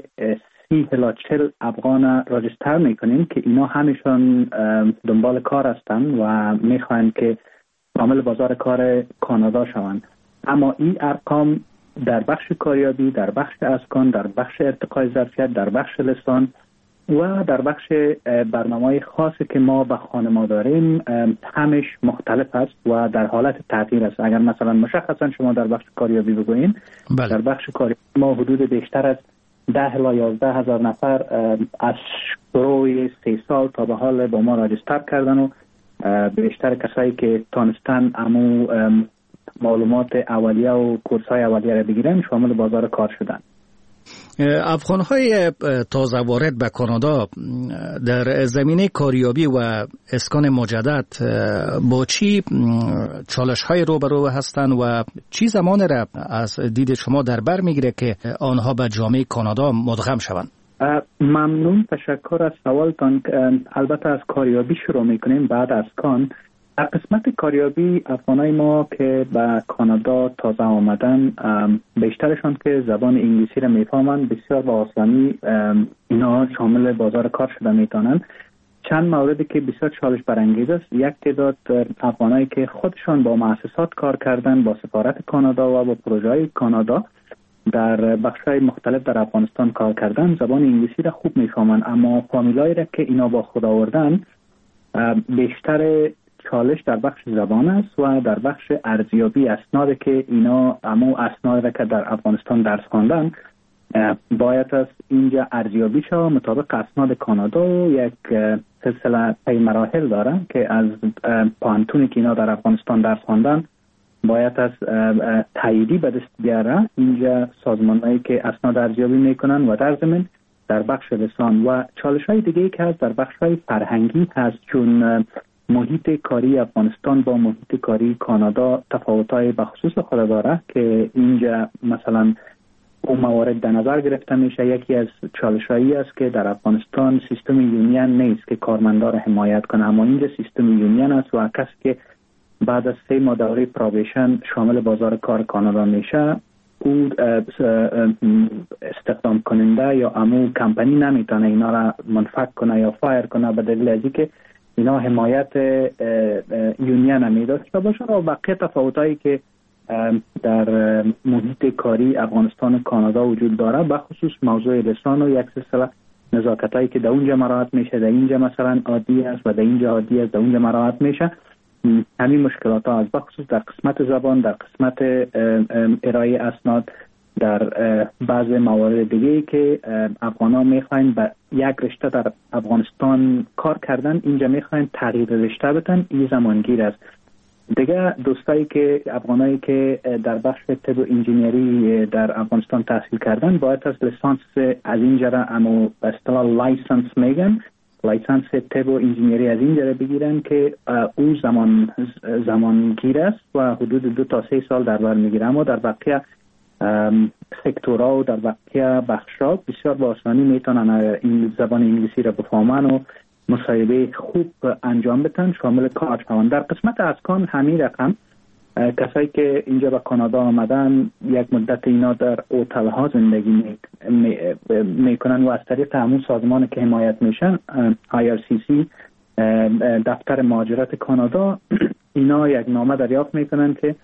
سی الی چهل افغان راجستر می کنیم که اینا همیشون دنبال کار هستند و می خواهند که عامل بازار کار کانادا شوند. اما این ارقام در بخش کاریابی، در بخش اسکان، در بخش ارتقای ظرفیت، در بخش لسان و در بخش برنامه‌های خاصی که ما به خانما داریم همش مختلف است و در حالت تغییر است. اگر مثلا مشخصا شما در بخش کاریابی بگوییم، بله. در بخش کاریابی ما حدود بیشتر از ده الی یازده هزار نفر از شروع سه سال تا به حال با ما راجستر کردن و بیشتر کسایی که تانستن امو معلومات اولیه و کورس‌های اولیه را بگیرن شامل بازار کار شدن. افغان‌های تازه وارد به کانادا در زمینه کاریابی و اسکان مجدد با چی چالش‌های روبرو هستند و چی زمان را از دید شما در بر میگیره که آنها به جامعه کانادا مدغم شوند؟ ممنون، تشکر از سوالتان. البته از کاریابی شروع میکنیم بعد از کان. در قسمت کاریابی افغانای ما که به کانادا تازه آمدن بیشترشان که زبان انگلیسی را میفهمند بسیار با آسانی اینا شامل بازار کار شده میتونن. چند موردی که بسیار چالش برانگیز است، یک تعداد افغانایی که خودشان با مؤسسات کار کردن، با سفارت کانادا و با پروژه‌های کانادا در بخش‌های مختلف در افغانستان کار کردن، زبان انگلیسی را خوب میفهمند، اما فامیلایی را که اینا با خود آوردن بیشتر چالش در بخش زبان است و در بخش ارزیابی اسناد که اینا امو اسناد را که در افغانستان درس خواندن باید از اینجا ارزیابی شود مطابق اسناد کانادا و یک سلسله پی مراحل داره که از پانتونی که اینا در افغانستان درس خواندن باید از تاییدی به دست بیاره. اینجا سازمانهایی که اسناد ارزیابی میکنن و در ضمن در بخش لسان و چالش های دیگه که هست در بخش های فرهنگی هست، چون محیط کاری افغانستان با محیط کاری کانادا تفاوت‌های بخصوص خود داره که اینجا مثلا اون موارد در نظر گرفته میشه. یکی از چالش‌هایی است که در افغانستان سیستم یونین نیست که کارمندا را حمایت کنه، اما اینجا سیستم یونین است و کسی که بعد از سه ماه دوره پروبیشن شامل بازار کار کانادا میشه، او استخدام کننده یا امو کمپانی نمیتونه اینا را منفک کنه یا فایر کنه به دلیل از اینکه اینا حمایت یونین میداشته باشه. و بقیه تفاوتایی که در محیط کاری افغانستان و کانادا وجود داره، بخصوص موضوع لسان و یک سلسله نزاکتایی که در اونجا مراعات میشه، در اینجا مثلا عادی است و در اینجا عادی است، در اونجا مراعات میشه. همین مشکلات ها از بخصوص در قسمت زبان، در قسمت ارائه اسناد، در بعض موارد دیگه که افغان ها میخواین به یک رشته در افغانستان کار کردن، اینجا میخواین تغییر رشته بدن، این زمانگیر است. دیگه دوستایی که افغانایی که در بخش طب و انجینیری در افغانستان تحصیل کردن باید از لیسانس از اینجا را اما به اصطلاح لایسنس میگن، لایسنس طب و انجینیری از اینجا را بگیرن که او زمان زمانگیر است و حدود دو تا سه سال در بر میگیره. اما در بقیه سکتورها و در بقیه بخشا بسیار با آسانی میتونن این زبان انگلیسی را بفهمن و مصاحبه خوب انجام بدن، شامل کار شوند. در قسمت اسکان همین رقم کسایی که اینجا به کانادا آمدن یک مدت اینا در هتل ها زندگی میکنن و از طریق همون سازمان که حمایت میشن آی آر سی سی دفتر مهاجرت کانادا، اینا یک نامه دریافت میکنن که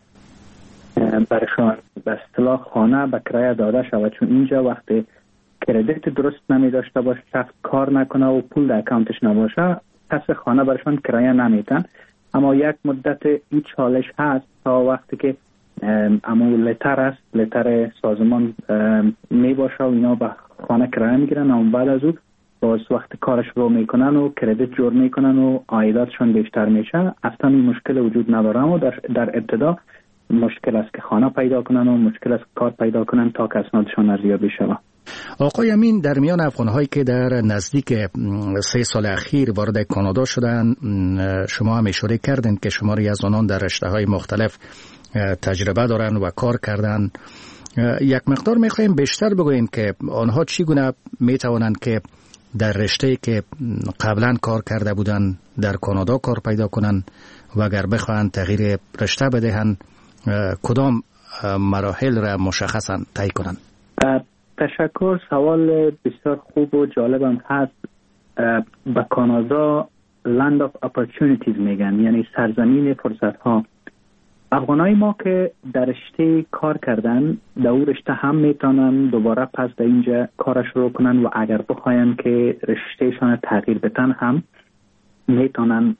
برشان به اصطلاح خانه به کرایه داده شود، چون اینجا وقتی کردیت درست نمی داشته باشه، شخص کار نکنه و پول در اکانتش نباشه، پس خانه برشان کرایه نمیتن. اما یک مدت این چالش هست تا وقتی که اما لتر است، لتر سازمان می باشه و اینا به خانه کرایه میگیرن، اما بعد از او باز وقت کارش رو میکنن و کردیت جور میکنن و عایداتشون بیشتر میشه. اصلا این مشکل وجود نداره، اما در, در ابتدا مشکل است که خانه پیدا کنن و مشکل است کار پیدا کنن تا که اسنادشون ارزیابی شود. آقای امین، در میان افغان‌هایی که در نزدیک سه سال اخیر وارد کانادا شدن، شما هم اشاره کردین که شماری از آنان در رشته‌های مختلف تجربه دارن و کار کردن. یک مقدار می‌خوایم بیشتر بگوییم که آنها چگونه می‌توانند که در رشته‌ای که قبلا کار کرده بودن در کانادا کار پیدا کنن و اگر بخواهند تغییر رشته بدهند کدام مراحل را مشخصاً طی کنند؟ تشکر. سوال بسیار خوب و جالبم هست. به کانادا Land of Opportunities میگن، یعنی سرزمین فرصت ها. افغانای ما که در رشته کار کردن در اون رشته هم میتونن دوباره پس در اینجا کارش رو کنن و اگر بخواین که رشتهشان تغییر بدن هم میتونن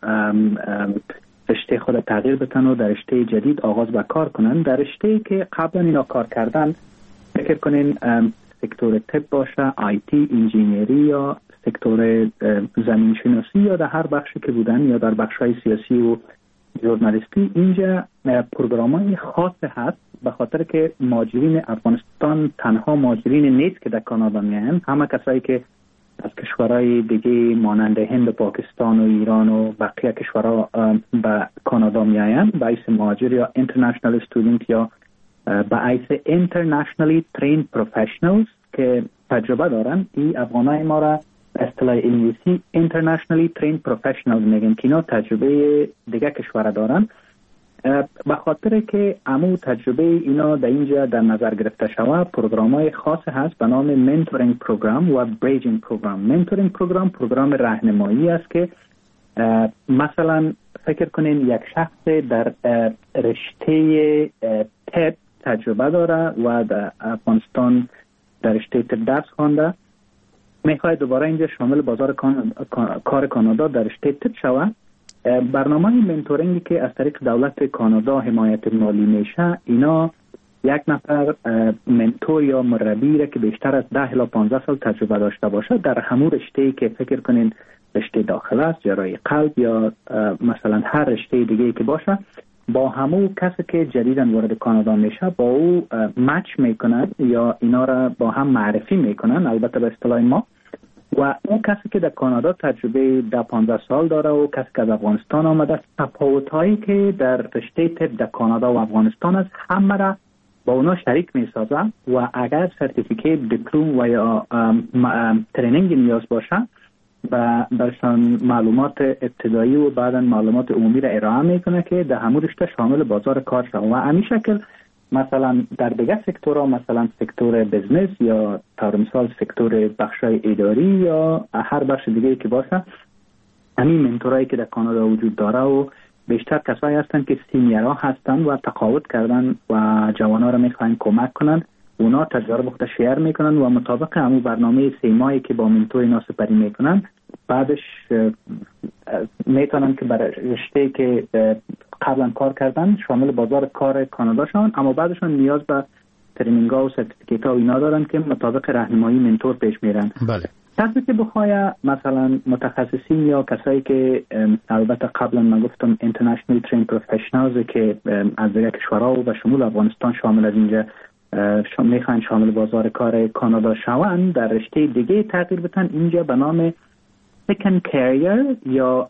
رشته خود تغییر بدن و در رشته جدید آغاز به کار کنن. در رشته که قبلا اینا کار کردن فکر کنین سکتور طب باشه، آی تی، انجینیری یا سکتور زمین شناسی یا در هر بخشی که بودن یا در بخش‌های سیاسی و ژورنالیستی، اینجا پروگرام‌های خاص هست به خاطر که مهاجرین افغانستان تنها مهاجرین نیست که در کانادا میان، همه کسایی که از کشورهای دیگه مانند هند و پاکستان و ایران و بقیه کشورها به کانادا میآیند به حیث مهاجر یا اینترنشنال استودنت یا به حیث internationally trained professionals که تجربه دارن. این افغانای ما را اصطلاح انگلیسی internationally trained professionals میگن که اینا تجربه دیگه کشور دارن. به خاطر که امو تجربه اینا در اینجا در نظر گرفته شود، پروگرام‌های خاص هست به نام منتورینگ پروگرام و بریجینگ پروگرام. منتورینگ پروگرام پروگرام راهنمایی است که مثلا فکر کنین یک شخص در رشته طب تجربه داره و در افغانستان در رشته طب درس خوانده، میخواد دوباره اینجا شامل بازار کار کانادا در رشته طب شود. برنامه منتورینگی که از طریق دولت کانادا حمایت مالی میشه، اینا یک نفر منتور یا مربی را که بیشتر از ده الی پانزده سال تجربه داشته باشه در همون رشته‌ای که فکر کنین رشته داخل است، جراحی قلب یا مثلا هر رشته دیگه‌ای که باشه، با همو کسی که جدیدن وارد کانادا میشه با او مچ میکنن یا اینا را با هم معرفی میکنن، البته به اصطلاح ما. و اون کسی که در کانادا تجربه ده پانزده سال داره و کسی که از افغانستان آمده، تفاوت‌هایی که در رشته طب در کانادا و افغانستان است همه را با اونا شریک میسازه و اگر سرتیفیکیت، دیپلم و یا ترینینگ نیاز باشه و برشان معلومات ابتدایی و بعدا معلومات عمومی را ارائه میکنه که در همون رشته شامل بازار کار شد. و همین شکل مثلا در دیگه سکتورها، مثلا سکتور بزنس یا طور مثال سکتور بخشای اداری یا هر بخش دیگه که باشه، همین منتورایی که در کانادا وجود داره و بیشتر کسایی هستن که سینیرها هستن و تقاعد کردن و جوانا را میخواین کمک کنن. اونا تجارب خود شیر میکنن و مطابق همون برنامه سه ماهی که با منتور اینا سپری میکنن، بعدش میتونن که برای رشته که قبلا کار کردن شامل بازار کار کانادا شون، اما بعدشون نیاز به ترینینگ ها و سرتیفیکیت ها و اینا دارن که مطابق راهنمایی منتور پیش میرن. بله. کسی که بخواه مثلا متخصصین یا کسایی که البته قبلا من گفتم international trained professionals که از دیگه کشورها و شمول افغانستان شامل از اینجا میخوان شامل بازار کار کانادا شوند، در رشته دیگه تغییر بتن اینجا به نام second career یا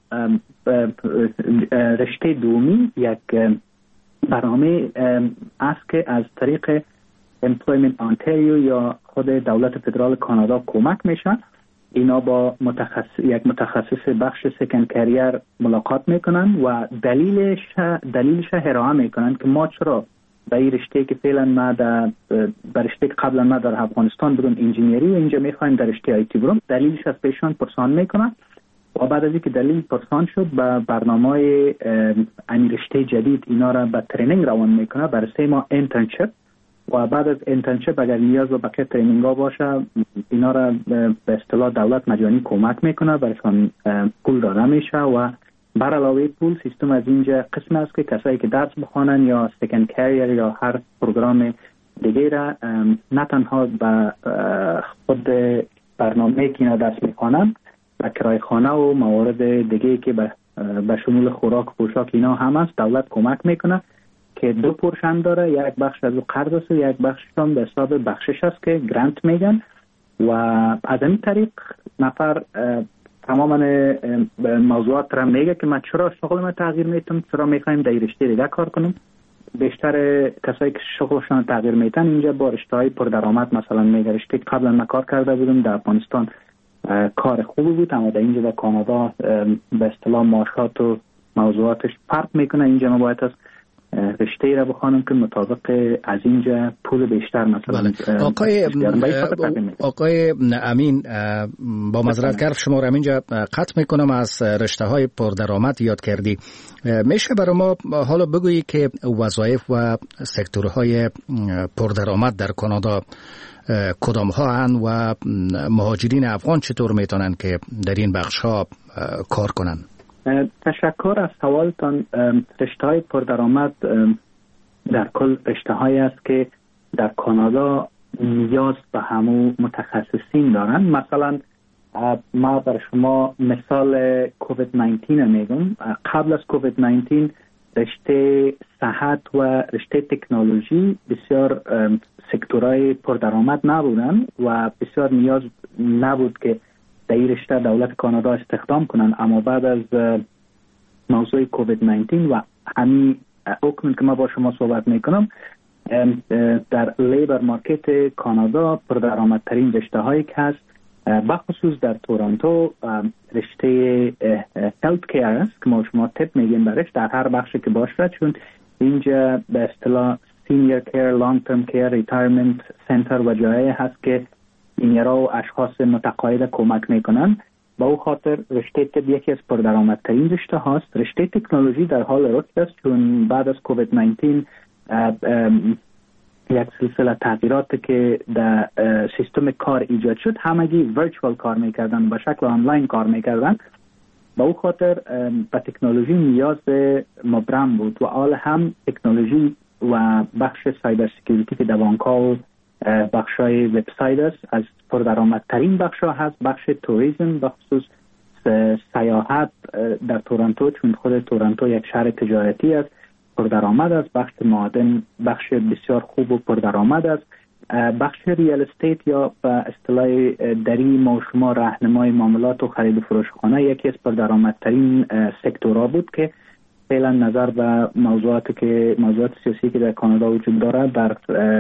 رشته دومی یک برنامه است که از طریق Employment Ontario یا خود دولت فدرال کانادا کمک میشن. اینا با متخصص یک متخصص بخش سکند کریر ملاقات میکنن و دلیلش دلیلش ارائه میکنن که ما چرا به این رشته که فعلا ما در رشته قبلا ما در افغانستان بودم انجینیری و اینجا میخوایم در رشته آیتی برم، دلیلش از پیشان پرسان میکنن و بعد از اینکه دلیل پرسان شد به برنامه این رشته جدید اینا را به ترینینگ روان میکنه برای سه ماه انترنشیپ و بعد از انترنشیپ اگر نیاز به بقیه ترینینگ ها باشه اینا را به اصطلاح دولت مجانی کمک میکنه، برایشان پول داده میشه و بر علاوه پول سیستم از اینجا قسم است که کسایی که درس بخوانن یا سکند کریر یا هر پروگرام دیگه را نه تنها به خود برنامه که اینا درس میخوانن و کرای خانه و موارد دیگه که به به شمول خوراک و پوشاک اینا هم است، دولت کمک میکنه که دو پورشن داره، یک بخش از او قرض است و یک بخش هم به حساب بخشش است که گرانت میگن و از این طریق نفر تماما موضوعات را میگه که من چرا شغل ما تغییر میتم، چرا میخوایم در رشته دیگه کار کنم. بیشتر کسایی که شغلشان تغییر میتن اینجا با رشته‌های پردرآمد مثلا میگه رشته قبلا من کار کرده بودم در افغانستان کار خوبی بود، اما در اینجا در کانادا به اصطلاح معاشات و موضوعاتش فرق میکنه، اینجا ما باید از رشته را بخوانم که مطابق از اینجا پول بیشتر مثلا. بله. آقای آقای امین با معذرت کار شما را اینجا قطع میکنم، از رشته های پردرآمد یاد کردی، میشه برای ما حالا بگویی که وظایف و سکتورهای پردرآمد در کانادا کدام ها هستند و مهاجرین افغان چطور میتونن که در این بخش ها کار کنن؟ تشکر از سوالتان. رشته های پردرآمد در کل رشته هایی است که در کانادا نیاز به همو متخصصین دارن. مثلا ما بر شما مثال کووید نوزده میگم. قبل از کووید نوزده رشته صحت و رشته تکنولوژی بسیار سکتورهای پردرآمد نبودن و بسیار نیاز نبود که در این رشته دولت کانادا استخدام کنن، اما بعد از موضوع کووید نوزده و همین حکم که ما با شما صحبت میکنم در لیبر مارکت کانادا پردرآمدترین رشته هایی که هست بخصوص در تورنتو رشته هلت کیر است که ما شما تپ میگیم برش در هر بخشی که باشه، چون اینجا به اصطلاح سینیر کیر، لانگ ترم کیر، ریتایرمنت سنتر و جایی هست که اینیرا و اشخاص متقاعد کمک میکنن. با او خاطر رشته طب یکی از پردرآمدترین رشته هاست. رشته تکنولوژی در حال رشد است، چون بعد از کووید نوزده یک سلسله تغییرات که در سیستم کار ایجاد شد، همگی ورچوال کار میکردن، به شکل آنلاین کار میکردن. با او خاطر به تکنولوژی نیاز مبرم بود و حال هم تکنولوژی و بخش سایبر سکیوریتی که دوانکا و بخشای وبسایت است از پردرآمدترین بخشا هست. بخش توریسم بخصوص سیاحت در تورنتو، چون خود تورنتو یک شهر تجارتی است، پردرآمد است، بخش معادن بخش بسیار خوب و پردرآمد است. بخش ریال استیت یا به اصطلاح دری ما و شما راهنمای معاملات و خرید و فروش خانه یکی از پردرآمدترین سکتورها بود که فعلا نظر به موضوعاتی که موضوعات سیاسی که در کانادا وجود دارد در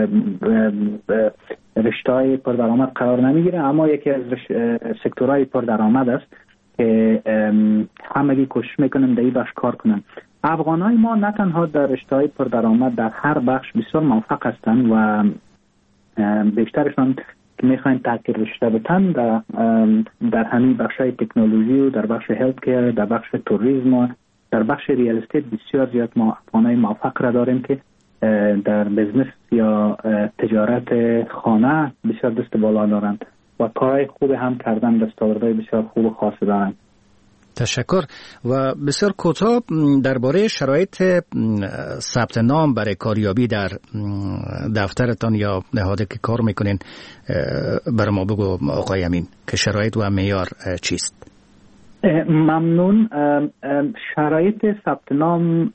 رشته‌های پردرآمد قرار نمیگیره، اما یکی از سکتورهای پردرآمد است که همگی کوشش میکنن در این بخش کار کنن. افغانای ما نه تنها در رشته‌های پردرآمد در هر بخش بسیار موفق هستند و بیشترشان که میخواین تغییر رشته بتن در, در همین بخشای تکنولوژی و در بخش هلت کیر، در بخش توریسم و در بخش ریال استیت بسیار زیاد ما افغانای موفق را داریم که در بزنس یا تجارت خانه بسیار دست بالا دارند و کارهای خوب هم کردن، دستاوردهای بسیار خوب و خاص دارند. تشکر. و بسیار کوتاه درباره شرایط ثبت نام برای کاریابی در دفترتان یا نهادی که کار میکنین برای ما بگو آقای امین که شرایط و معیار چیست؟ ممنون. شرایط ثبت نام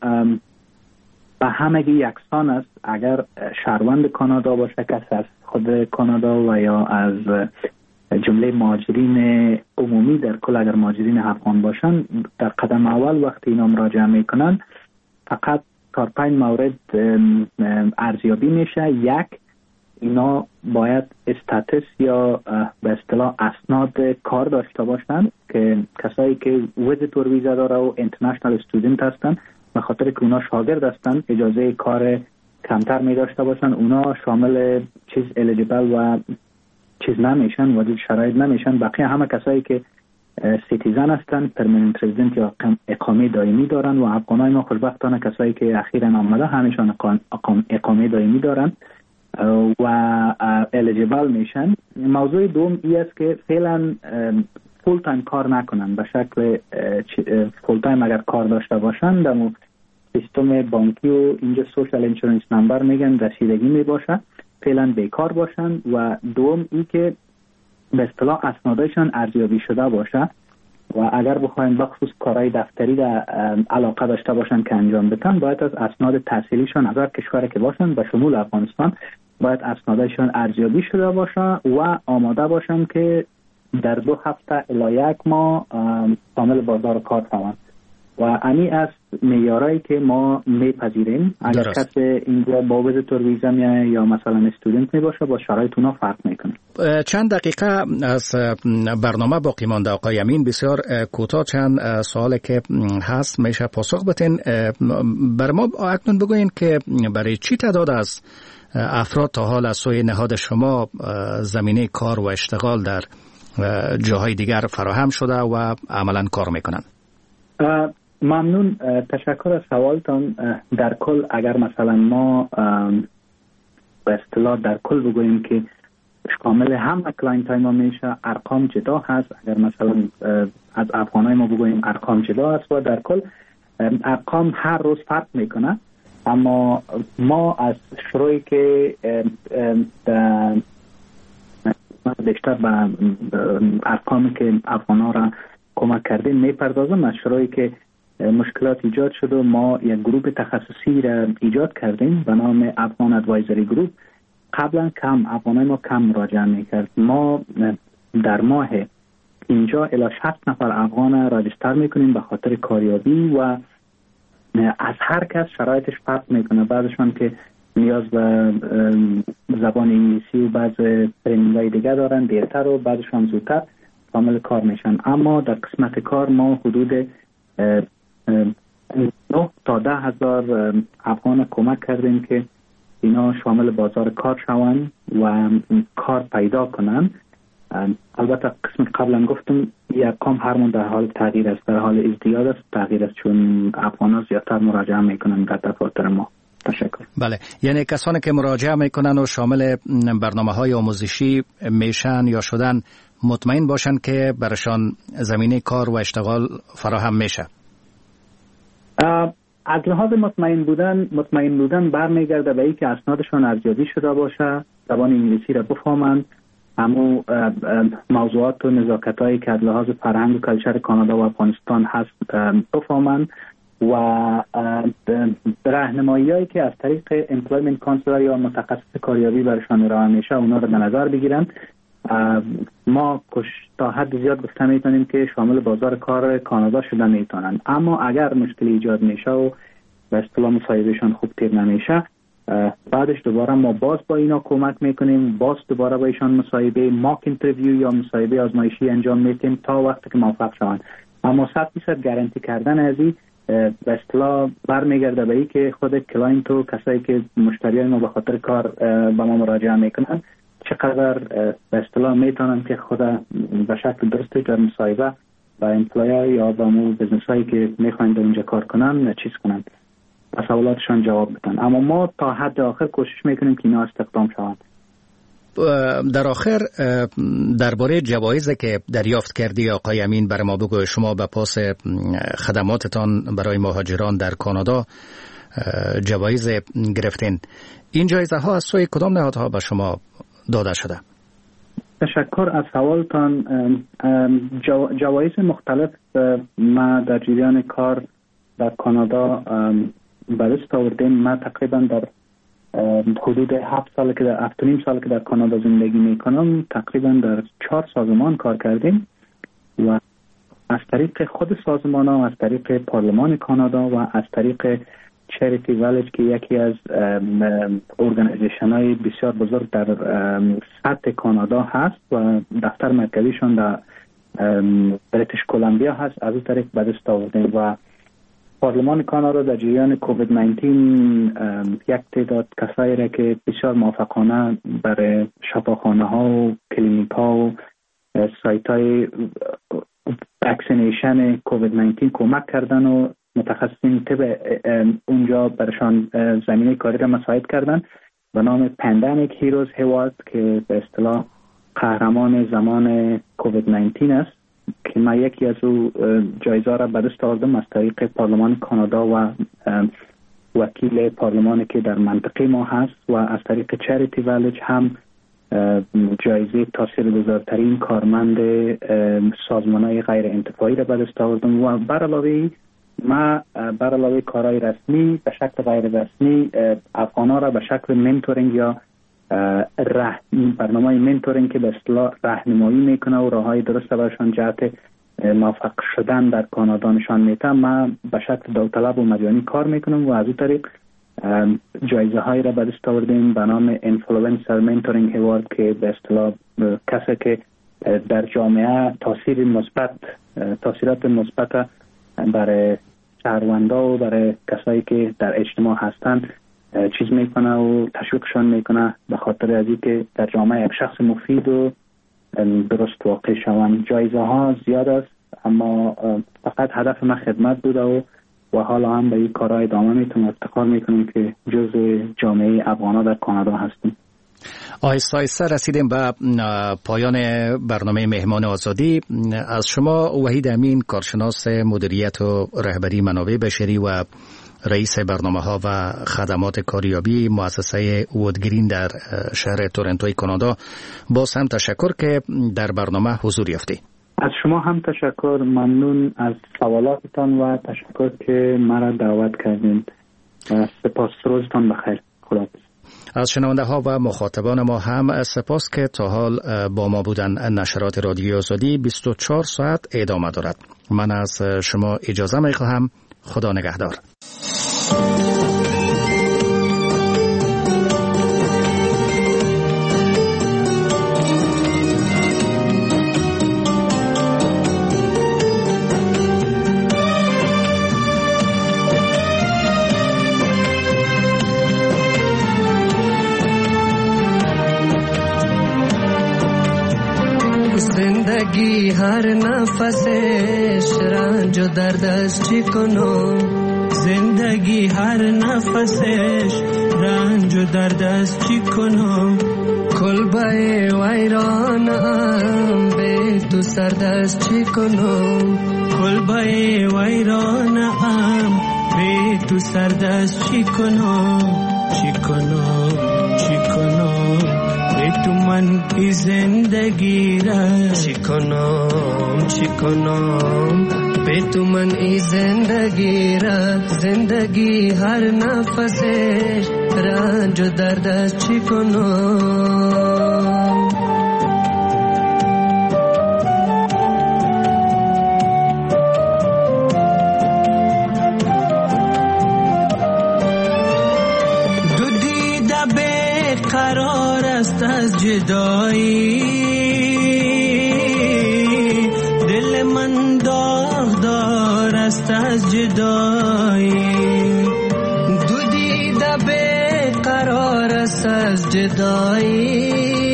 به همگی یکسان است. اگر شهروند کانادا باشه، کس از خود کانادا و یا از جمله مهاجرین عمومی در کل، اگر مهاجرین افغان باشن، در قدم اول وقتی اینا مراجعه میکنن فقط چهار پنج مورد ارزیابی میشه. یک، اینا باید استاتس یا به اصطلاح اسناد کار داشته باشن که کسایی که ویزیتور ویزا داره و اینترنشنال استودنت هستن، به خاطر که اونا شاگرد هستن اجازه کار کمتر می داشته باشن، اونا شامل چیز الیجیبل و چیز نمیشن، وارد شرایط نمیشن. بقیه همه کسایی که سیتیزن هستن، پرمننت رزیدنت یا اقامه دائمی دارن و افغانای ما خوشبختانه کسایی که اخیراً آمده همیشون اقامه دائمی دارن و الیجیبل میشن. موضوع دوم ای است که فعلا فول تایم کار نکنن. به شکل فول تایم اگر کار داشته باشن در سیستم بانکی و اینجا سوشال اینشورنس نمبر میگن رسیدگی میباشه، فعلا بیکار باشن. و دوم ای که به اصطلاح اسنادشان ارزیابی شده باشه و اگر بخواین بخصوص کارهای دفتری را علاقه داشته باشن که انجام بدن، باید از اسناد تحصیلیشان از هر کشوری که باشن به شمول افغانستان باید اسنادشان ارزیابی شده باشه و آماده باشن که در دو هفته الی یک ماه کامل بازار کار شوند. و امی از معیارایی که ما میپذیریم. اگر کس اینجا با ویزیتور ویزا میایه یا مثلا استودنت میباشه با شرایط اونا فرق میکنه. چند دقیقه از برنامه باقی مانده آقای امین، بسیار کوتاه چند سوالی که هست میشه پاسخ بدین. بر ما اکنون بگوین که برای چی تعداد از افراد تا حال از سوی نهاد شما زمینه کار و اشتغال در جاهای دیگر فراهم شده و عملا کار میکنن؟ ممنون، تشکر از سوالتان. در کل اگر مثلا ما به اصطلاح در کل بگوییم که شامل همه کلاینت های ما میشه، ارقام جدا هست. اگر مثلا از افغانای ما بگوییم ارقام جدا هست و در کل ارقام هر روز فرق میکنه. اما ما از شروعی که بیشتر به ارقامی که افغانا را کمک کردیم میپردازم. از شروعی که مشکلات ایجاد شد و ما یک گروه تخصصی را ایجاد کردیم به نام افغان ادوایزری گروپ. قبلا کم افغانای ما کم مراجعه میکرد. ما در ماه اینجا الی شصت نفر افغان راجستر میکنیم به خاطر کاریابی و از هر کس شرایطش فرق میکنه. بعضشان که نیاز به زبان انگلیسی و بعض ترینینگ‌های دیگه دارن دیرتر و بعضشان زودتر کامل کار میشن. اما در قسمت کار ما حدود نه تا ده هزار افغان کمک کردیم که اینا شامل بازار کار شوند و کار پیدا کنن. البته قسم قبلا گفتم یک کام هرمون در حال تغییر است، در حال ازدیاد است، تغییر است، چون افغان‌ها زیادتر مراجعه میکنن در دفاتر ما. تشکر. بله، یعنی کسانی که مراجعه میکنن و شامل برنامه‌های آموزشی میشن یا شدن مطمئن باشن که برشان زمینه کار و اشتغال فراهم میشه. از لحاظ مطمئن بودن مطمئن بودن برمیگرده به اینکه اسنادشان ارزیابی شده باشه، زبان انگلیسی را بفهمند، اما موضوعات و نزاکت‌هایی که از لحاظ فرهنگ و کلچر کانادا و افغانستان هست بفهمند و راهنمایی هایی که از طریق امپلویمنت کانسلر یا متخصص کاریابی برشان ارائه میشه اونا رو به نظر بگیرن. ما تا حد زیاد گفته میتونیم که شامل بازار کار کانادا شده میتونن، اما اگر مشکلی ایجاد میشه و به اصطلاح مصاحبهشان خوب تیر نمیشه، بعدش دوباره ما باز با اینا کمک میکنیم، باز دوباره با ایشان مصاحبه ماک اینترویو یا مصاحبه آزمایشی انجام میدیم تا وقتی که موفق شوند. اما صد درصد گارانتی کردن از این به اصطلاح برمیگرده به این که خود کلاینت و کسایی که مشتریان ما به خاطر کار به ما مراجعه میکنن چقدر به اصطلاح میتونن که خود به شکل درستی در مصاحبه با امپلویر یا با مو بزنس هایی که میخواین در اونجا کار کنن چیز کنن، و سوالاتشان جواب بدن. اما ما تا حد آخر کوشش میکنیم که اینا استخدام شوند. در آخر درباره جوایزی که دریافت کردی آقای امین برای ما بگو. شما به پاس خدماتتان برای مهاجران در کانادا جوایز گرفتین. این جایزه ها از سوی کدام نهادها به شما داده شده؟ تشکر از سوالتان. جوایز مختلف ما در جریان کار در کانادا به دست آوردیم. ما تقریبا در حدود هفت سال که در هفت و نیم سال که در کانادا زندگی میکنم تقریبا در چهار سازمان کار کردیم و از طریق خود سازمان ها، از طریق پارلمان کانادا و از طریق چریتی ویلیج که یکی از ارگانیزیشن های بسیار بزرگ در سطح کانادا هست و دفتر مرکزیشون در بریتیش کلمبیا هست، از این طریق به دست آوردیم. و پارلمان کانادا در جریان کووید نوزده یک تعداد کسایی را که بسیار موفقانه برای شفاخانه ها و کلینیک ها و سایت های واکسینیشن کووید نوزده کمک کردن و متخصصین طب اونجا برشان زمینه کاری را مساعد کردن به نام پندمیک هیروز هیوارد که به اصطلاح قهرمان زمان کووید نوزده است که ما یکی از او جایزه را به دست آوردم از طریق پارلمان کانادا و وکیل پارلمان که در منطقه ما هست و از طریق چریتی ویلیج هم جایزه تاثیرگذارترین کارمند سازمان‌های غیر انتفاعی را به دست آوردم. و بر علاوه ما بر علاوه کارهای رسمی به شکل غیر رسمی افغانا را به شکل منتورینگ یا برنامه منتورینگ که به اصطلاح راهنمایی میکنه و راههای درست براشان جهت موفق شدن در کانادا نشان میده. ما به شکل داوطلب و مجانی کار میکنم و از این طریق جایزه های را به دست آوردیم به نام اینفلوئنسر منتورینگ اوارد که به اصطلاح کسی که در جامعه تاثیر مثبت تاثیرات مثبت برای شهروندا و برای کسایی که در اجتماع هستند چیز میکنه و تشویقشان میکنه به خاطر از اینکه در جامعه یک شخص مفید و درست واقع شوند. جایزه ها زیاد است اما فقط هدف ما خدمت بوده و و حالا هم به این کارهای ادامه میتونم افتخار میکنیم که جزء جامعه افغانا در کانادا هستیم. آهسته آهسته رسیدیم به پایان برنامه مهمان آزادی. از شما وحید امین، کارشناس مدیریت و رهبری منابع بشری و رئیس برنامه‌ها و خدمات کاریابی مؤسسه وودگرین در شهر تورنتوی کانادا، باز هم تشکر که در برنامه حضور یافتید. از شما هم تشکر، ممنون از سوالاتتان و تشکر که مرا دعوت کردین. سپاس، روزتان بخیر. خداحافظ. از شنونده ها و مخاطبان ما هم سپاس که تا حال با ما بودن. نشرات رادیو آزادی بیست و چهار ساعت ادامه دارد. من از شما اجازه می خواهم. خدا نگهدار. زندگی هر نفسش رنج و درد است چی کنم، زندگی هر نفسش رنج و درد است چی کنم، کلبه ویرانم به تو سرد است چی کنم، کلبه ویرانم به تو سرد است چی کنم، چی کنم چی کنم به تو من ای زندگی را چی کنم چی کنم به به تو من ای زندگی را، زندگی هر نفسش رنج و درد از چی کنم. دو دیده به قرار است از جدایی، دل من داغدار است از جدایی. دو دیده به قرار است از جدایی،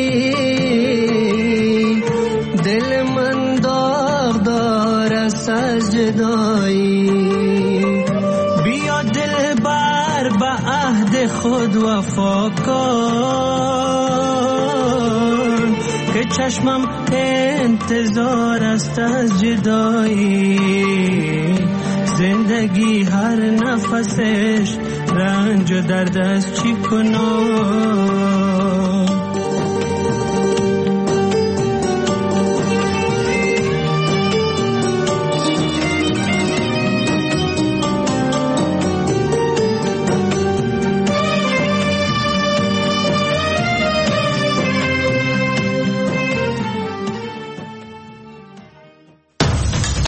دل من داغدار است از جدایی. بیا دل بر به عهد خود وفا کن که چشمم انتظار است از جدایی. زندگی هر نفسش رنج و درد از چی کنم.